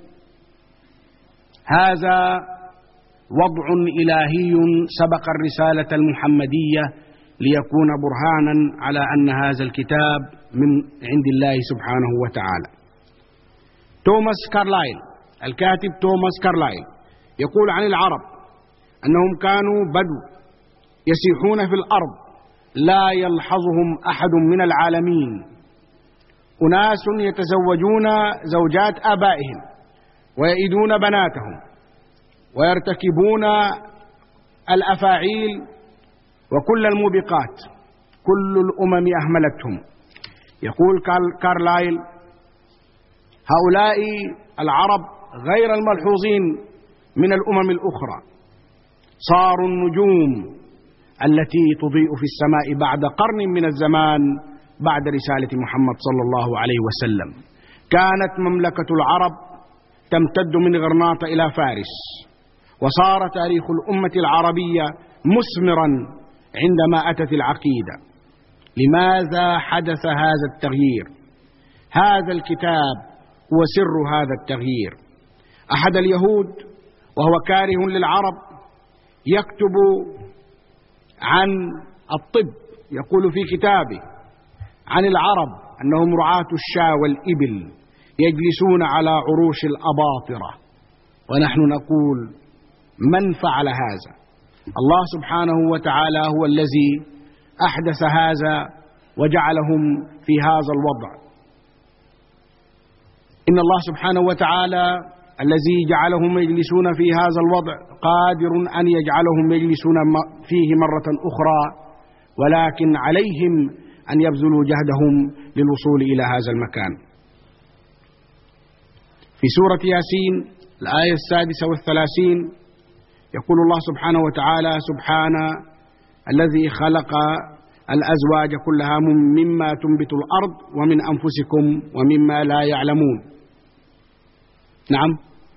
هذا وضع إلهي سبق الرسالة المحمدية ليكون برهانا على أن هذا الكتاب من عند الله سبحانه وتعالى. توماس كارلايل، الكاتب توماس كارلايل، يقول عن العرب أنهم كانوا بدو يسيحون في الأرض لا يلحظهم أحد من العالمين، أناس يتزوجون زوجات آبائهم ويئدون بناتهم ويرتكبون الأفاعيل وكل الموبقات، كل الأمم أهملتهم. يقول كارلايل هؤلاء العرب غير الملحوظين من الأمم الأخرى صاروا النجوم التي تضيء في السماء بعد قرن من الزمان بعد رسالة محمد صلى الله عليه وسلم. كانت مملكة العرب تمتد من غرناطة إلى فارس، وصار تاريخ الأمة العربية مثمرا عندما أتت العقيدة. لماذا حدث هذا التغيير؟ هذا الكتاب هو سر هذا التغيير. أحد اليهود وهو كاره للعرب يكتب عن الطب، يقول في كتابه عن العرب أنهم رعاة الشاة والإبل يجلسون على عروش الأباطرة، ونحن نقول من فعل هذا؟ الله سبحانه وتعالى هو الذي أحدث هذا وجعلهم في هذا الوضع. إن الله سبحانه وتعالى الذي جعلهم يجلسون في هذا الوضع قادر أن يجعلهم يجلسون فيه مرة أخرى، ولكن عليهم أن يبذلوا جهدهم للوصول إلى هذا المكان. في سورة ياسين الآية 36 يقول الله سبحانه وتعالى سبحان الذي خلق الأزواج كلها مما تنبت الأرض ومن أنفسكم ومما لا يعلمون. نعم،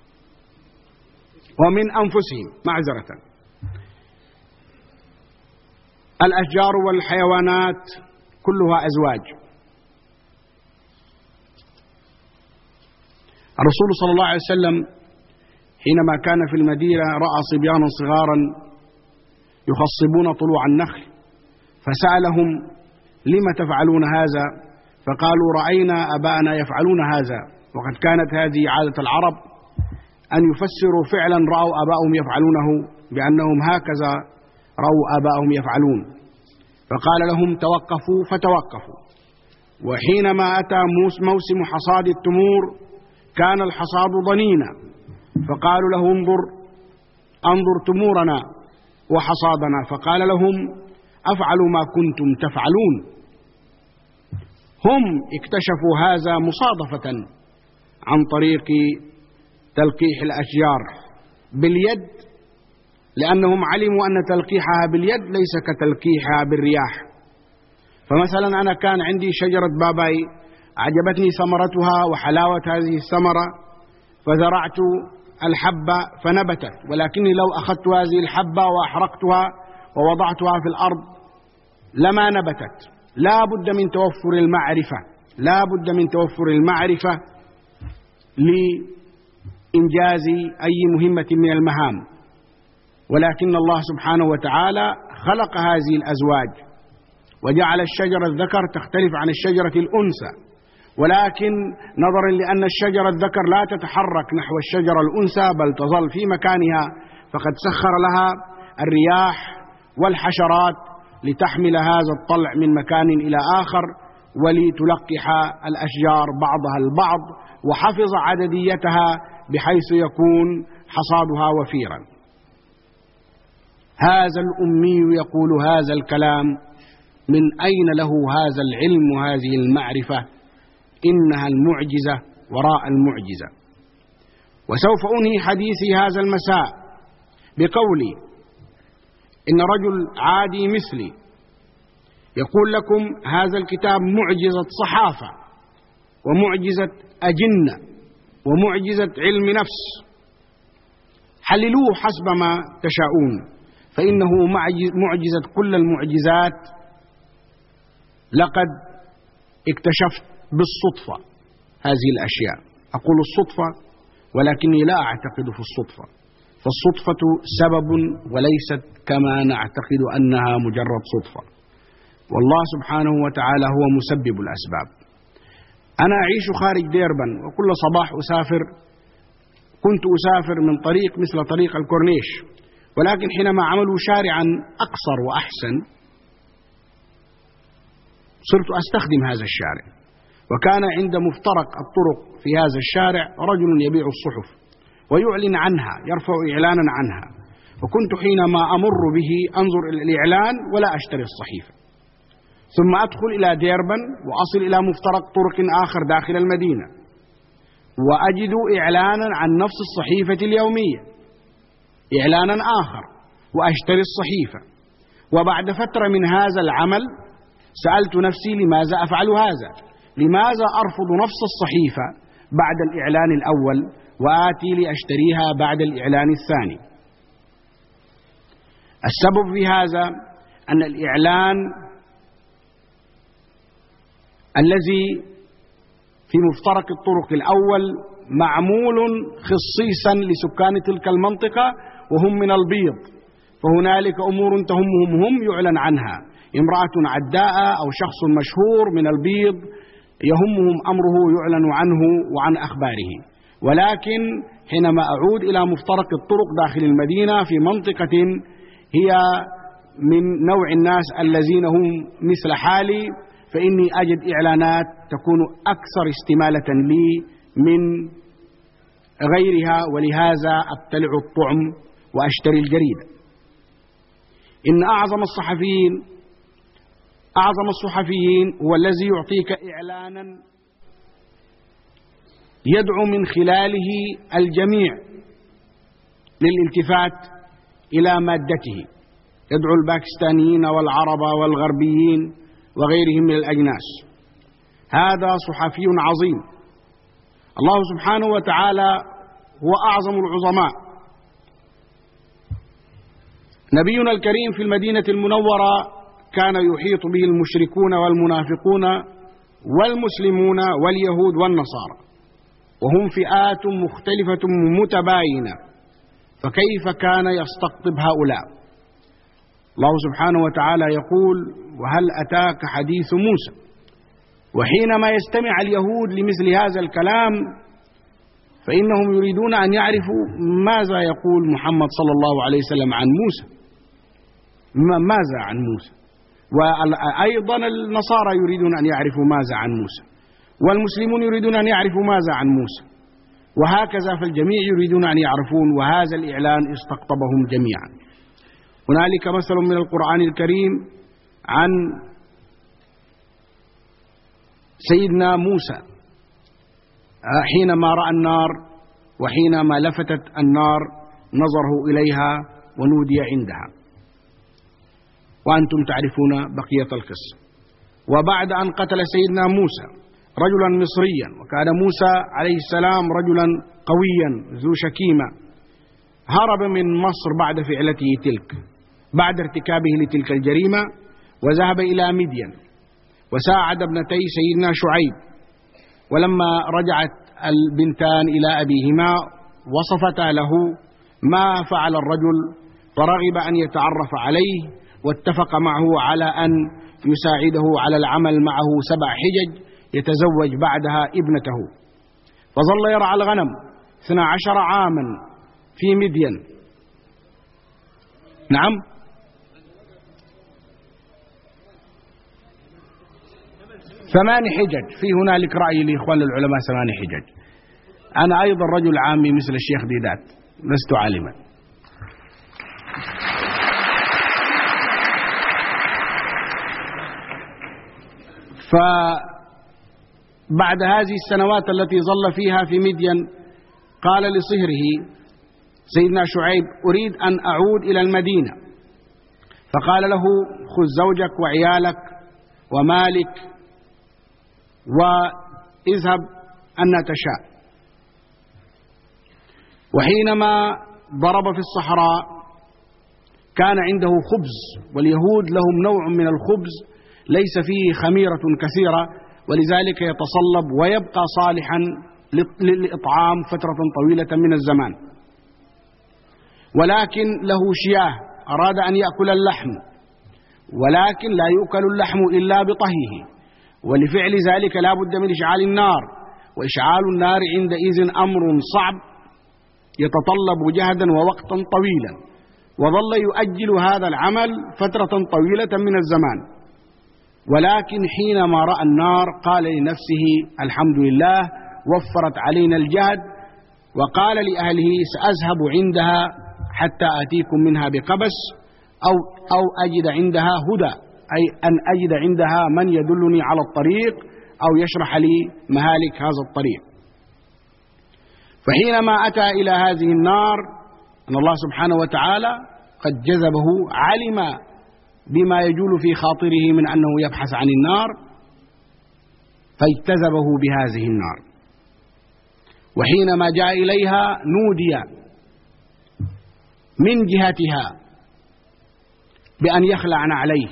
ومن أنفسهم، معذرة. الأشجار والحيوانات كلها أزواج. الرسول صلى الله عليه وسلم حينما كان في المدينة رأى صبيانا صغارا يخصبون طلوع النخل، فسألهم لم تفعلون هذا؟ فقالوا رأينا أباءنا يفعلون هذا. وقد كانت هذه عادة العرب أن يفسروا فعلا رأوا أباءهم يفعلونه بأنهم هكذا رأوا أباءهم يفعلون، فقال لهم توقفوا فتوقفوا. وحينما أتى موسم حصاد التمور كان الحصاد ضنينا، فقالوا له انظر تمورنا وحصادنا، فقال لهم أفعلوا ما كنتم تفعلون. هم اكتشفوا هذا مصادفة عن طريق تلقيح الأشجار باليد، لأنهم علموا أن تلقيحها باليد ليس كتلقيحها بالرياح. فمثلا أنا كان عندي شجرة باباي أعجبتني ثمرتها وحلاوة هذه الثمرة، فزرعت الحبة فنبتت، ولكني لو أخذت هذه الحبة وأحرقتها ووضعتها في الأرض لما نبتت. لا بد من توفر المعرفة، لا بد من توفر المعرفة لإنجاز أي مهمة من المهام. ولكن الله سبحانه وتعالى خلق هذه الأزواج وجعل الشجرة الذكر تختلف عن الشجرة الأنثى، ولكن نظرا لأن الشجرة الذكر لا تتحرك نحو الشجرة الأنثى بل تظل في مكانها، فقد سخر لها الرياح والحشرات لتحمل هذا الطلع من مكان إلى آخر ولتلقح الأشجار بعضها البعض، وحفظ عدديتها بحيث يكون حصادها وفيرا. هذا الأمي يقول هذا الكلام، من أين له هذا العلم وهذه المعرفة؟ إنها المعجزة وراء المعجزة. وسوف أنهي حديثي هذا المساء بقولي إن رجل عادي مثلي يقول لكم هذا الكتاب معجزة صحافة ومعجزة أجنة ومعجزة علم نفس، حللوه حسب ما تشاءون، فإنه معجزة كل المعجزات. لقد اكتشفت بالصدفة هذه الأشياء، أقول الصدفة ولكني لا أعتقد في الصدفة، فالصدفة سبب وليست كما نعتقد أنها مجرد صدفة، والله سبحانه وتعالى هو مسبب الأسباب. أنا أعيش خارج ديربن وكل صباح كنت أسافر من طريق مثل طريق الكورنيش، ولكن حينما عملوا شارعا أقصر وأحسن صرت أستخدم هذا الشارع، وكان عند مفترق الطرق في هذا الشارع رجل يبيع الصحف ويعلن عنها، يرفع إعلانا عنها، وكنت حينما أمر به أنظر إلى الإعلان ولا أشتري الصحيفة، ثم أدخل إلى ديربن وأصل إلى مفترق طرق آخر داخل المدينة وأجد إعلانا عن نفس الصحيفة اليومية، إعلانا آخر، وأشتري الصحيفة. وبعد فترة من هذا العمل سألت نفسي لماذا أفعل هذا؟ لماذا أرفض نفس الصحيفة بعد الإعلان الأول وآتي لأشتريها بعد الإعلان الثاني؟ السبب في هذا أن الإعلان الذي في مفترق الطرق الأول معمول خصيصا لسكان تلك المنطقة وهم من البيض، فهنالك أمور تهمهم هم يعلن عنها، امرأة عداء أو شخص مشهور من البيض يهمهم أمره يعلن عنه وعن أخباره. ولكن حينما أعود إلى مفترق الطرق داخل المدينة في منطقة هي من نوع الناس الذين هم مثل حالي، فإني أجد إعلانات تكون أكثر استمالة لي من غيرها، ولهذا أبتلع الطعم وأشتري الجريدة. إن أعظم الصحفيين هو الذي يعطيك إعلانا يدعو من خلاله الجميع للالتفات إلى مادته، يدعو الباكستانيين والعرب والغربيين وغيرهم من الأجناس. هذا صحفي عظيم، الله سبحانه وتعالى هو أعظم العظماء. نبينا الكريم في المدينة المنورة كان يحيط به المشركون والمنافقون والمسلمون واليهود والنصارى، وهم فئات مختلفة متباينة، فكيف كان يستقطب هؤلاء؟ الله سبحانه وتعالى يقول: وهل أتاك حديث موسى؟ وحينما يستمع اليهود لمثل هذا الكلام فإنهم يريدون أن يعرفوا ماذا يقول محمد صلى الله عليه وسلم عن موسى، ماذا عن موسى، وأيضا النصارى يريدون أن يعرفوا ماذا عن موسى، والمسلمون يريدون أن يعرفوا ماذا عن موسى، وهكذا فالجميع يريدون أن يعرفون، وهذا الإعلان استقطبهم جميعا. هنالك مثل من القرآن الكريم عن سيدنا موسى حينما رأى النار، وحينما لفتت النار نظره إليها ونودي عندها، وأنتم تعرفون بقية القصة. وبعد أن قتل سيدنا موسى رجلا مصريا، وكان موسى عليه السلام رجلا قويا ذو شكيمة، هرب من مصر بعد فعلته تلك، بعد ارتكابه لتلك الجريمة، وذهب إلى مدين وساعد ابنتي سيدنا شعيب. ولما رجعت البنتان إلى أبيهما وصفتا له ما فعل الرجل، فرغب أن يتعرف عليه، واتفق معه على أن يساعده على العمل معه 7 حجج يتزوج بعدها ابنته. فظل يرعى الغنم 12 عاما في مدين. نعم، 8 حجج. في هنالك رأي لإخوان العلماء 8 حجج. أنا أيضا رجل عامي مثل الشيخ ديدات، لست عالما. فبعد هذه السنوات التي ظل فيها في مدين، قال لصهره سيدنا شعيب: أريد أن أعود إلى المدينة. فقال له: خذ زوجك وعيالك ومالك واذهب أن تشاء. وحينما ضرب في الصحراء كان عنده خبز، واليهود لهم نوع من الخبز ليس فيه خميرة كثيرة، ولذلك يتصلب ويبقى صالحا للإطعام فترة طويلة من الزمان. ولكن له شياه، أراد أن يأكل اللحم، ولكن لا يؤكل اللحم إلا بطهيه، ولفعل ذلك لا بد من إشعال النار، وإشعال النار عندئذ أمر صعب يتطلب جهدا ووقتا طويلا. وظل يؤجل هذا العمل فترة طويلة من الزمان. ولكن حينما رأى النار قال لنفسه: الحمد لله، وفرت علينا الجهد. وقال لأهله: سأذهب عندها حتى آتيكم منها بقبس أو أجد عندها هدى، أي أن أجد عندها من يدلني على الطريق أو يشرح لي مهالك هذا الطريق. فحينما أتى إلى هذه النار، أن الله سبحانه وتعالى قد جذبه، علم بما يجول في خاطره من أنه يبحث عن النار، فاجتذبه بهذه النار. وحينما جاء إليها نودي من جهتها بأن يخلعن عليه،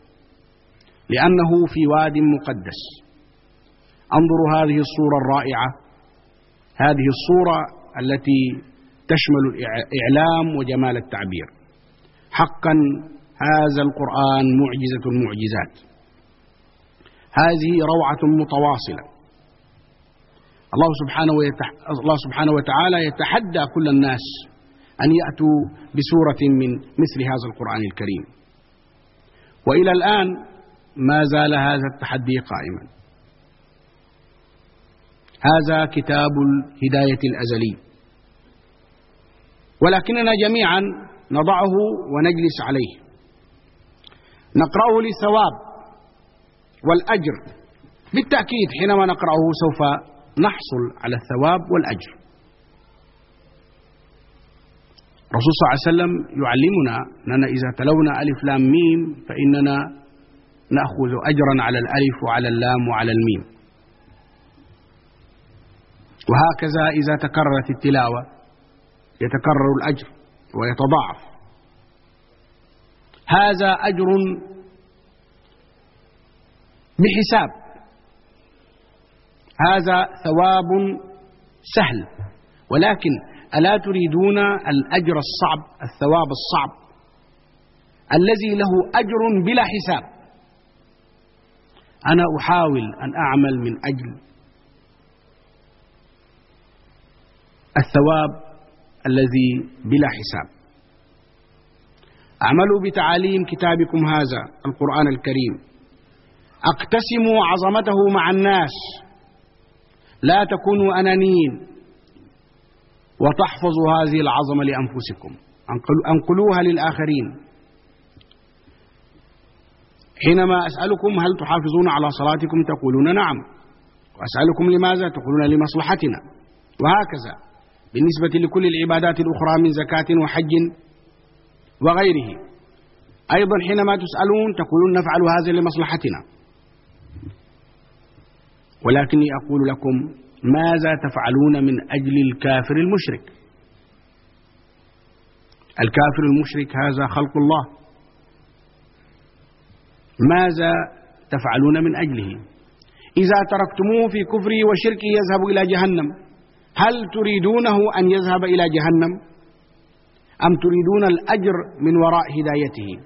لأنه في واد مقدس. انظروا هذه الصورة الرائعة، هذه الصورة التي تشمل الإعلام وجمال التعبير. حقا هذا القرآن معجزة المعجزات، هذه روعة متواصلة. الله سبحانه وتعالى يتحدى كل الناس أن يأتوا بسورة من مثل هذا القرآن الكريم، وإلى الآن ما زال هذا التحدي قائما. هذا كتاب الهداية الأزلي، ولكننا جميعا نضعه ونجلس عليه، نقرأه للثواب والأجر. بالتأكيد حينما نقرأه سوف نحصل على الثواب والأجر. الرسول صلى الله عليه وسلم يعلمنا أننا إذا تلونا ألف لام ميم فإننا نأخذ أجرا على الألف وعلى اللام وعلى الميم. وهكذا إذا تكررت التلاوة يتكرر الأجر ويتضاعف. هذا أجر بحساب، هذا ثواب سهل، ولكن ألا تريدون الأجر الصعب، الثواب الصعب الذي له أجر بلا حساب؟ أنا أحاول أن أعمل من أجل الثواب الذي بلا حساب. أعملوا بتعاليم كتابكم هذا القرآن الكريم، اقتسموا عظمته مع الناس، لا تكونوا أنانيين، وتحفظوا هذه العظمة لأنفسكم، انقلوها للآخرين. حينما أسألكم هل تحافظون على صلاتكم تقولون نعم، وأسألكم لماذا تقولون لمصلحتنا، وهكذا بالنسبة لكل العبادات الأخرى من زكاة وحج وغيره. أيضا حينما تسألون تقولون نفعل هذا لمصلحتنا. ولكني أقول لكم ماذا تفعلون من أجل الكافر المشرك؟ الكافر المشرك هذا خلق الله، ماذا تفعلون من أجله؟ إذا تركتموه في كفره وشركه يذهب إلى جهنم، هل تريدونه أن يذهب إلى جهنم أم تريدون الأجر من وراء هدايته؟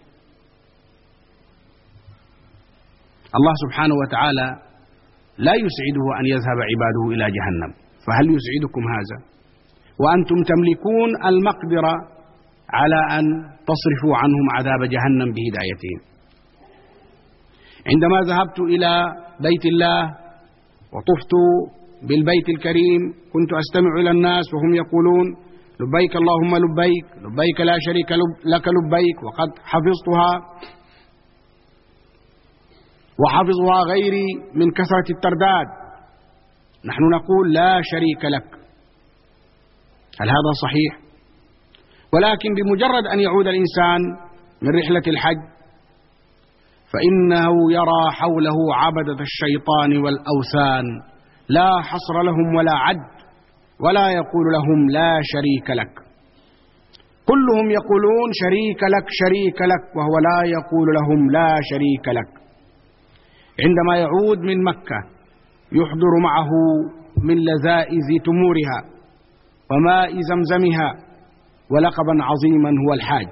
الله سبحانه وتعالى لا يسعده أن يذهب عباده إلى جهنم، فهل يسعدكم هذا وأنتم تملكون المقدرة على أن تصرفوا عنهم عذاب جهنم بهدايتهم؟ عندما ذهبت إلى بيت الله وطفت بالبيت الكريم كنت أستمع إلى الناس وهم يقولون لبيك اللهم لبيك، لبيك لا شريك لك لبيك، وقد حفظتها وحفظها غيري من كثرة الترداد. نحن نقول لا شريك لك، هل هذا صحيح؟ ولكن بمجرد أن يعود الإنسان من رحلة الحج فإنه يرى حوله عبدة الشيطان والأوثان لا حصر لهم ولا عد، ولا يقول لهم لا شريك لك، كلهم يقولون شريك لك شريك لك، وهو لا يقول لهم لا شريك لك. عندما يعود من مكة يحضر معه من لذائذ تمورها وماء زمزمها ولقبا عظيما هو الحاج.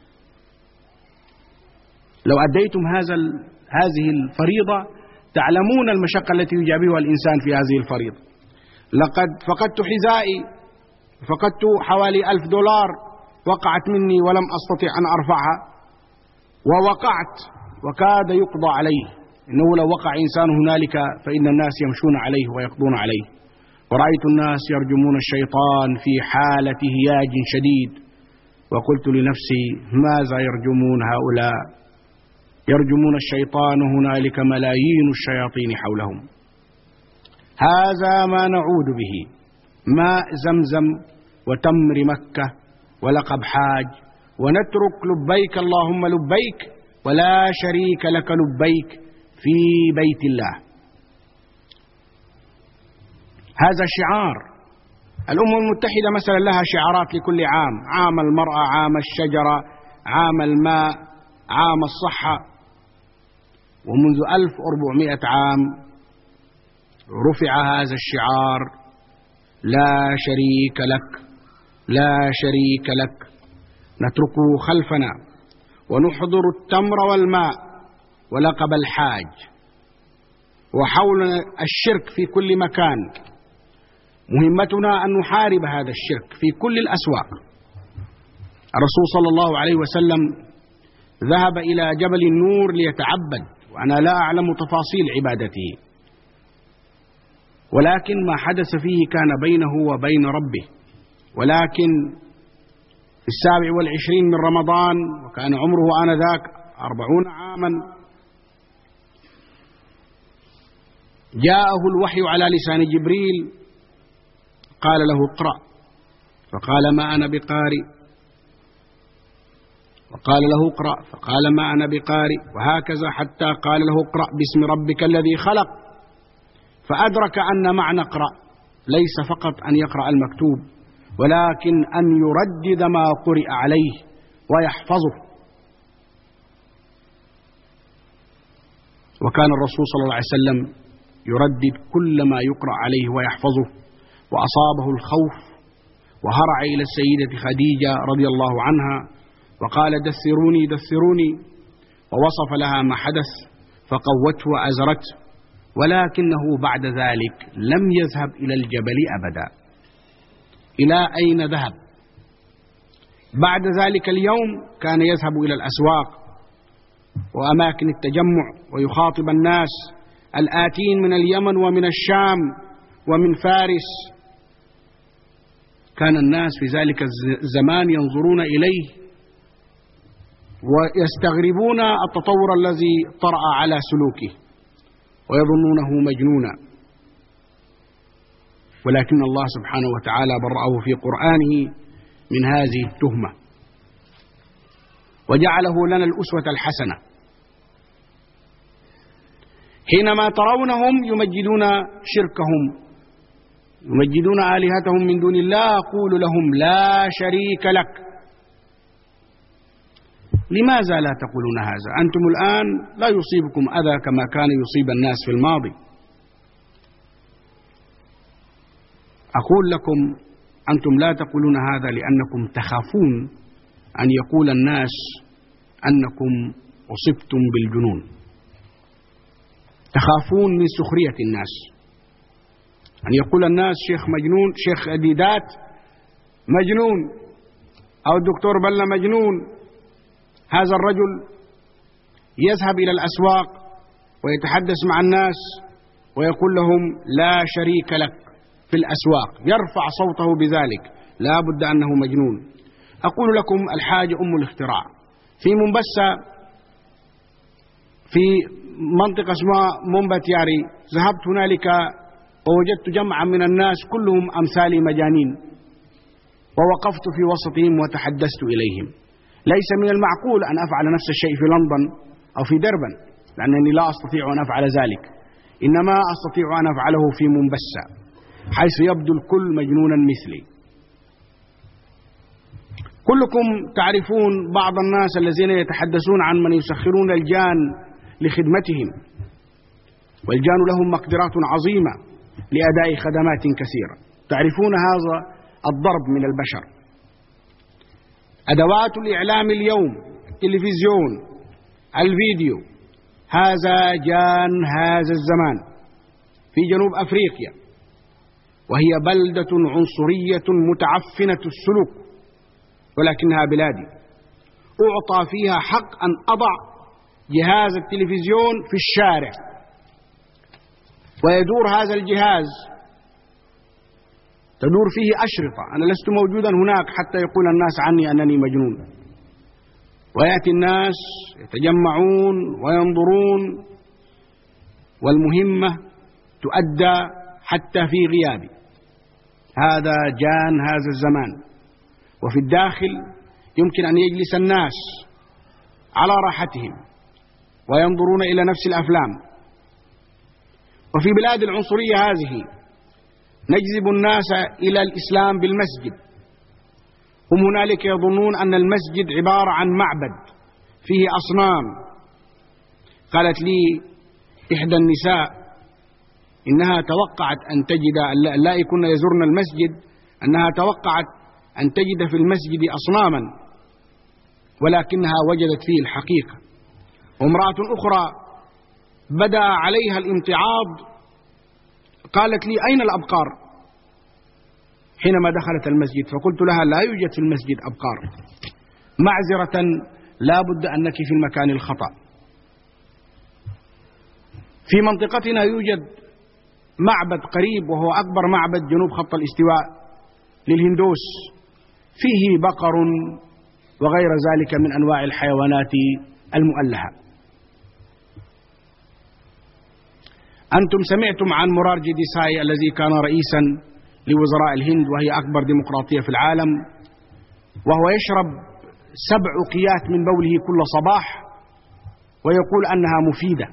لو أديتم هذه الفريضة تعلمون المشقة التي يجابهها الإنسان في هذه الفريضة. لقد فقدت حذائي، فقدت حوالي $1000 وقعت مني ولم أستطع أن أرفعها، ووقعت وكاد يقضى عليه، إنه لو وقع إنسان هنالك فإن الناس يمشون عليه ويقضون عليه. ورأيت الناس يرجمون الشيطان في حالة هياج شديد، وقلت لنفسي ماذا يرجمون هؤلاء؟ يرجمون الشيطان هنالك ملايين الشياطين حولهم. هذا ما نعود به، ماء زمزم وتمر مكة ولقب حاج، ونترك لبيك اللهم لبيك ولا شريك لك لبيك في بيت الله. هذا شعار. الأمم المتحدة مثلا لها شعارات لكل عام، عام المرأة، عام الشجرة، عام الماء، عام الصحة. ومنذ 1400 عام رفع هذا الشعار لا شريك لك لا شريك لك، نتركه خلفنا ونحضر التمر والماء ولقب الحاج، وحولنا الشرك في كل مكان. مهمتنا أن نحارب هذا الشرك في كل الأسواق. الرسول صلى الله عليه وسلم ذهب إلى جبل النور ليتعبد، وأنا لا أعلم تفاصيل عبادته، ولكن ما حدث فيه كان بينه وبين ربه. ولكن في 27 من رمضان وكان عمره آنذاك 40 عاما جاءه الوحي على لسان جبريل قال له اقرأ، فقال ما أنا بقارئ، وقال له اقرأ فقال ما أنا بقارئ، وهكذا حتى قال له اقرأ باسم ربك الذي خلق. فأدرك أن معنى اقرأ ليس فقط أن يقرأ المكتوب، ولكن أن يردد ما قرئ عليه ويحفظه. وكان الرسول صلى الله عليه وسلم يردد كل ما يقرأ عليه ويحفظه. وأصابه الخوف وهرع إلى السيدة خديجة رضي الله عنها وقال دثروني دثروني، ووصف لها ما حدث فقوته وأزرته. ولكنه بعد ذلك لم يذهب إلى الجبل أبدا. إلى أين ذهب؟ بعد ذلك اليوم كان يذهب إلى الأسواق وأماكن التجمع ويخاطب الناس الآتين من اليمن ومن الشام ومن فارس. كان الناس في ذلك الزمان ينظرون إليه ويستغربون التطور الذي طرأ على سلوكه ويظنونه مجنونا، ولكن الله سبحانه وتعالى برأه في قرآنه من هذه التهمة وجعله لنا الأسوة الحسنة. حينما ترونهم يمجدون شركهم، يمجدون آلهتهم من دون الله. أقول لهم لا شريك لك. لماذا لا تقولون هذا؟ أنتم الآن لا يصيبكم أذى كما كان يصيب الناس في الماضي. أقول لكم أنتم لا تقولون هذا لأنكم تخافون أن يقول الناس أنكم أصبتم بالجنون، تخافون من سخرية الناس، أن يقول الناس شيخ مجنون، شيخ ديدات مجنون، أو الدكتور بلة مجنون. هذا الرجل يذهب إلى الأسواق ويتحدث مع الناس ويقول لهم لا شريك لك في الأسواق، يرفع صوته بذلك، لا بد أنه مجنون. أقول لكم الحاجة أم الاختراع. في منبسة في منطقة اسمها مومباتياري، ذهبت هنالك ووجدت جمعا من الناس كلهم أمثالي مجانين، ووقفت في وسطهم وتحدثت إليهم. ليس من المعقول أن أفعل نفس الشيء في لندن أو في دربن، لأنني لا أستطيع أن أفعل ذلك، إنما أستطيع أن أفعله في منبسة حيث يبدو الكل مجنونا مثلي. كلكم تعرفون بعض الناس الذين يتحدثون عن من يسخرون الجان لخدمتهم، والجان لهم مقدرات عظيمة لأداء خدمات كثيرة. تعرفون هذا الضرب من البشر. أدوات الإعلام اليوم، التلفزيون، الفيديو، هذا جان هذا الزمان في جنوب أفريقيا، وهي بلدة عنصرية متعفنة السلوك، ولكنها بلادي. أعطى فيها حق أن أضع جهاز التلفزيون في الشارع ويدور هذا الجهاز، تدور فيه أشرطة، أنا لست موجودا هناك حتى يقول الناس عني أنني مجنون، ويأتي الناس يتجمعون وينظرون، والمهمة تؤدى حتى في غيابي. هذا جان هذا الزمان. وفي الداخل يمكن أن يجلس الناس على راحتهم وينظرون إلى نفس الأفلام. وفي بلاد العنصرية هذه نجذب الناس إلى الإسلام بالمسجد. هم هنالك يظنون أن المسجد عبارة عن معبد فيه أصنام. قالت لي إحدى النساء إنها توقعت أن تجد اللائي كن يزورن المسجد، أنها توقعت أن تجد في المسجد أصناما، ولكنها وجدت فيه الحقيقة. وامرأة أخرى بدأ عليها الامتعاض، قالت لي أين الأبقار حينما دخلت المسجد؟ فقلت لها لا يوجد في المسجد أبقار، معذرة، لا بد أنك في المكان الخطأ. في منطقتنا يوجد معبد قريب وهو أكبر معبد جنوب خط الاستواء للهندوس، فيه بقر وغير ذلك من أنواع الحيوانات المؤلهة. أنتم سمعتم عن مورارجي ديساي الذي كان رئيسا لوزراء الهند، وهي أكبر ديمقراطية في العالم، وهو يشرب 7 أوقيات من بوله كل صباح ويقول أنها مفيدة.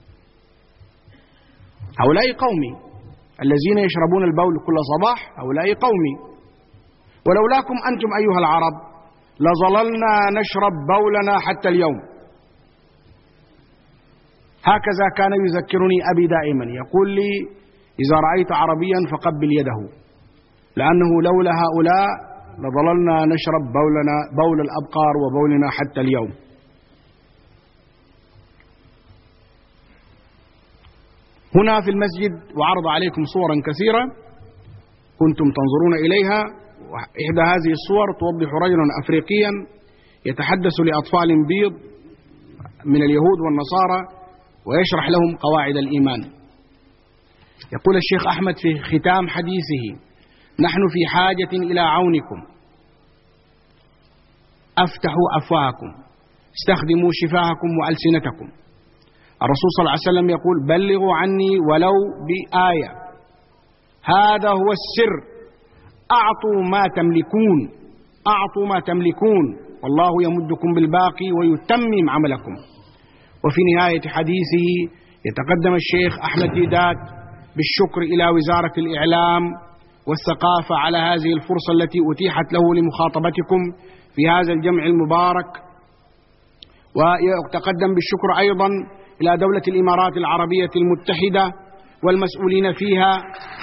هؤلاء قومي الذين يشربون البول كل صباح، هؤلاء قومي. ولولاكم أنتم أيها العرب لظللنا نشرب بولنا حتى اليوم. هكذا كان يذكرني أبي دائما، يقول لي إذا رأيت عربيا فقبل يده، لأنه لولا هؤلاء لظللنا نشرب بول الأبقار وبولنا حتى اليوم. هنا في المسجد وعرض عليكم صورا كثيرة كنتم تنظرون إليها، وإحدى هذه الصور توضح رجلا أفريقيا يتحدث لأطفال بيض من اليهود والنصارى ويشرح لهم قواعد الإيمان. يقول الشيخ أحمد في ختام حديثه: نحن في حاجة إلى عونكم، أفتحوا أفواهكم، استخدموا شفاهكم وألسنتكم. الرسول صلى الله عليه وسلم يقول: بلغوا عني ولو بآية، هذا هو السر. أعطوا ما تملكون، أعطوا ما تملكون، والله يمدكم بالباقي ويتمم عملكم. وفي نهاية حديثه يتقدم الشيخ أحمد ديدات بالشكر إلى وزارة الإعلام والثقافة على هذه الفرصة التي أتيحت له لمخاطبتكم في هذا الجمع المبارك، ويتقدم بالشكر أيضا إلى دولة الإمارات العربية المتحدة والمسؤولين فيها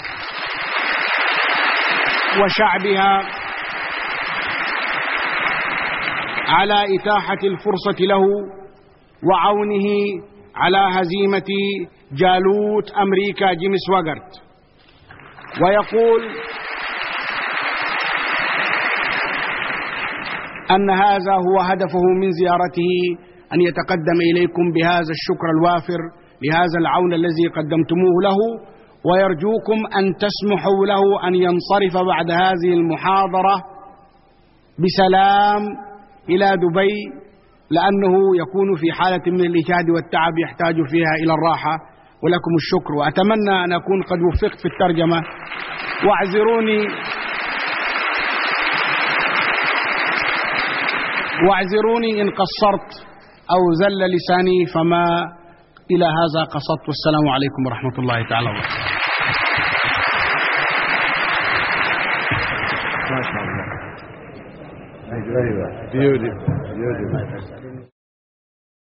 وشعبها على إتاحة الفرصة له وعونه على هزيمة جالوت أمريكا جيمس واغرت. ويقول أن هذا هو هدفه من زيارته، أن يتقدم إليكم بهذا الشكر الوافر لهذا العون الذي قدمتموه له، ويرجوكم أن تسمحوا له أن ينصرف بعد هذه المحاضرة بسلام إلى دبي، لأنه يكون في حالة من الإجهاد والتعب يحتاج فيها إلى الراحة. ولكم الشكر، وأتمنى أن أكون قد وفقت في الترجمة، واعذروني إن قصرت أو زل لساني، فما إلى هذا قصدت. والسلام عليكم ورحمة الله تعالى وبركاته. ما شاء الله. Beautiful.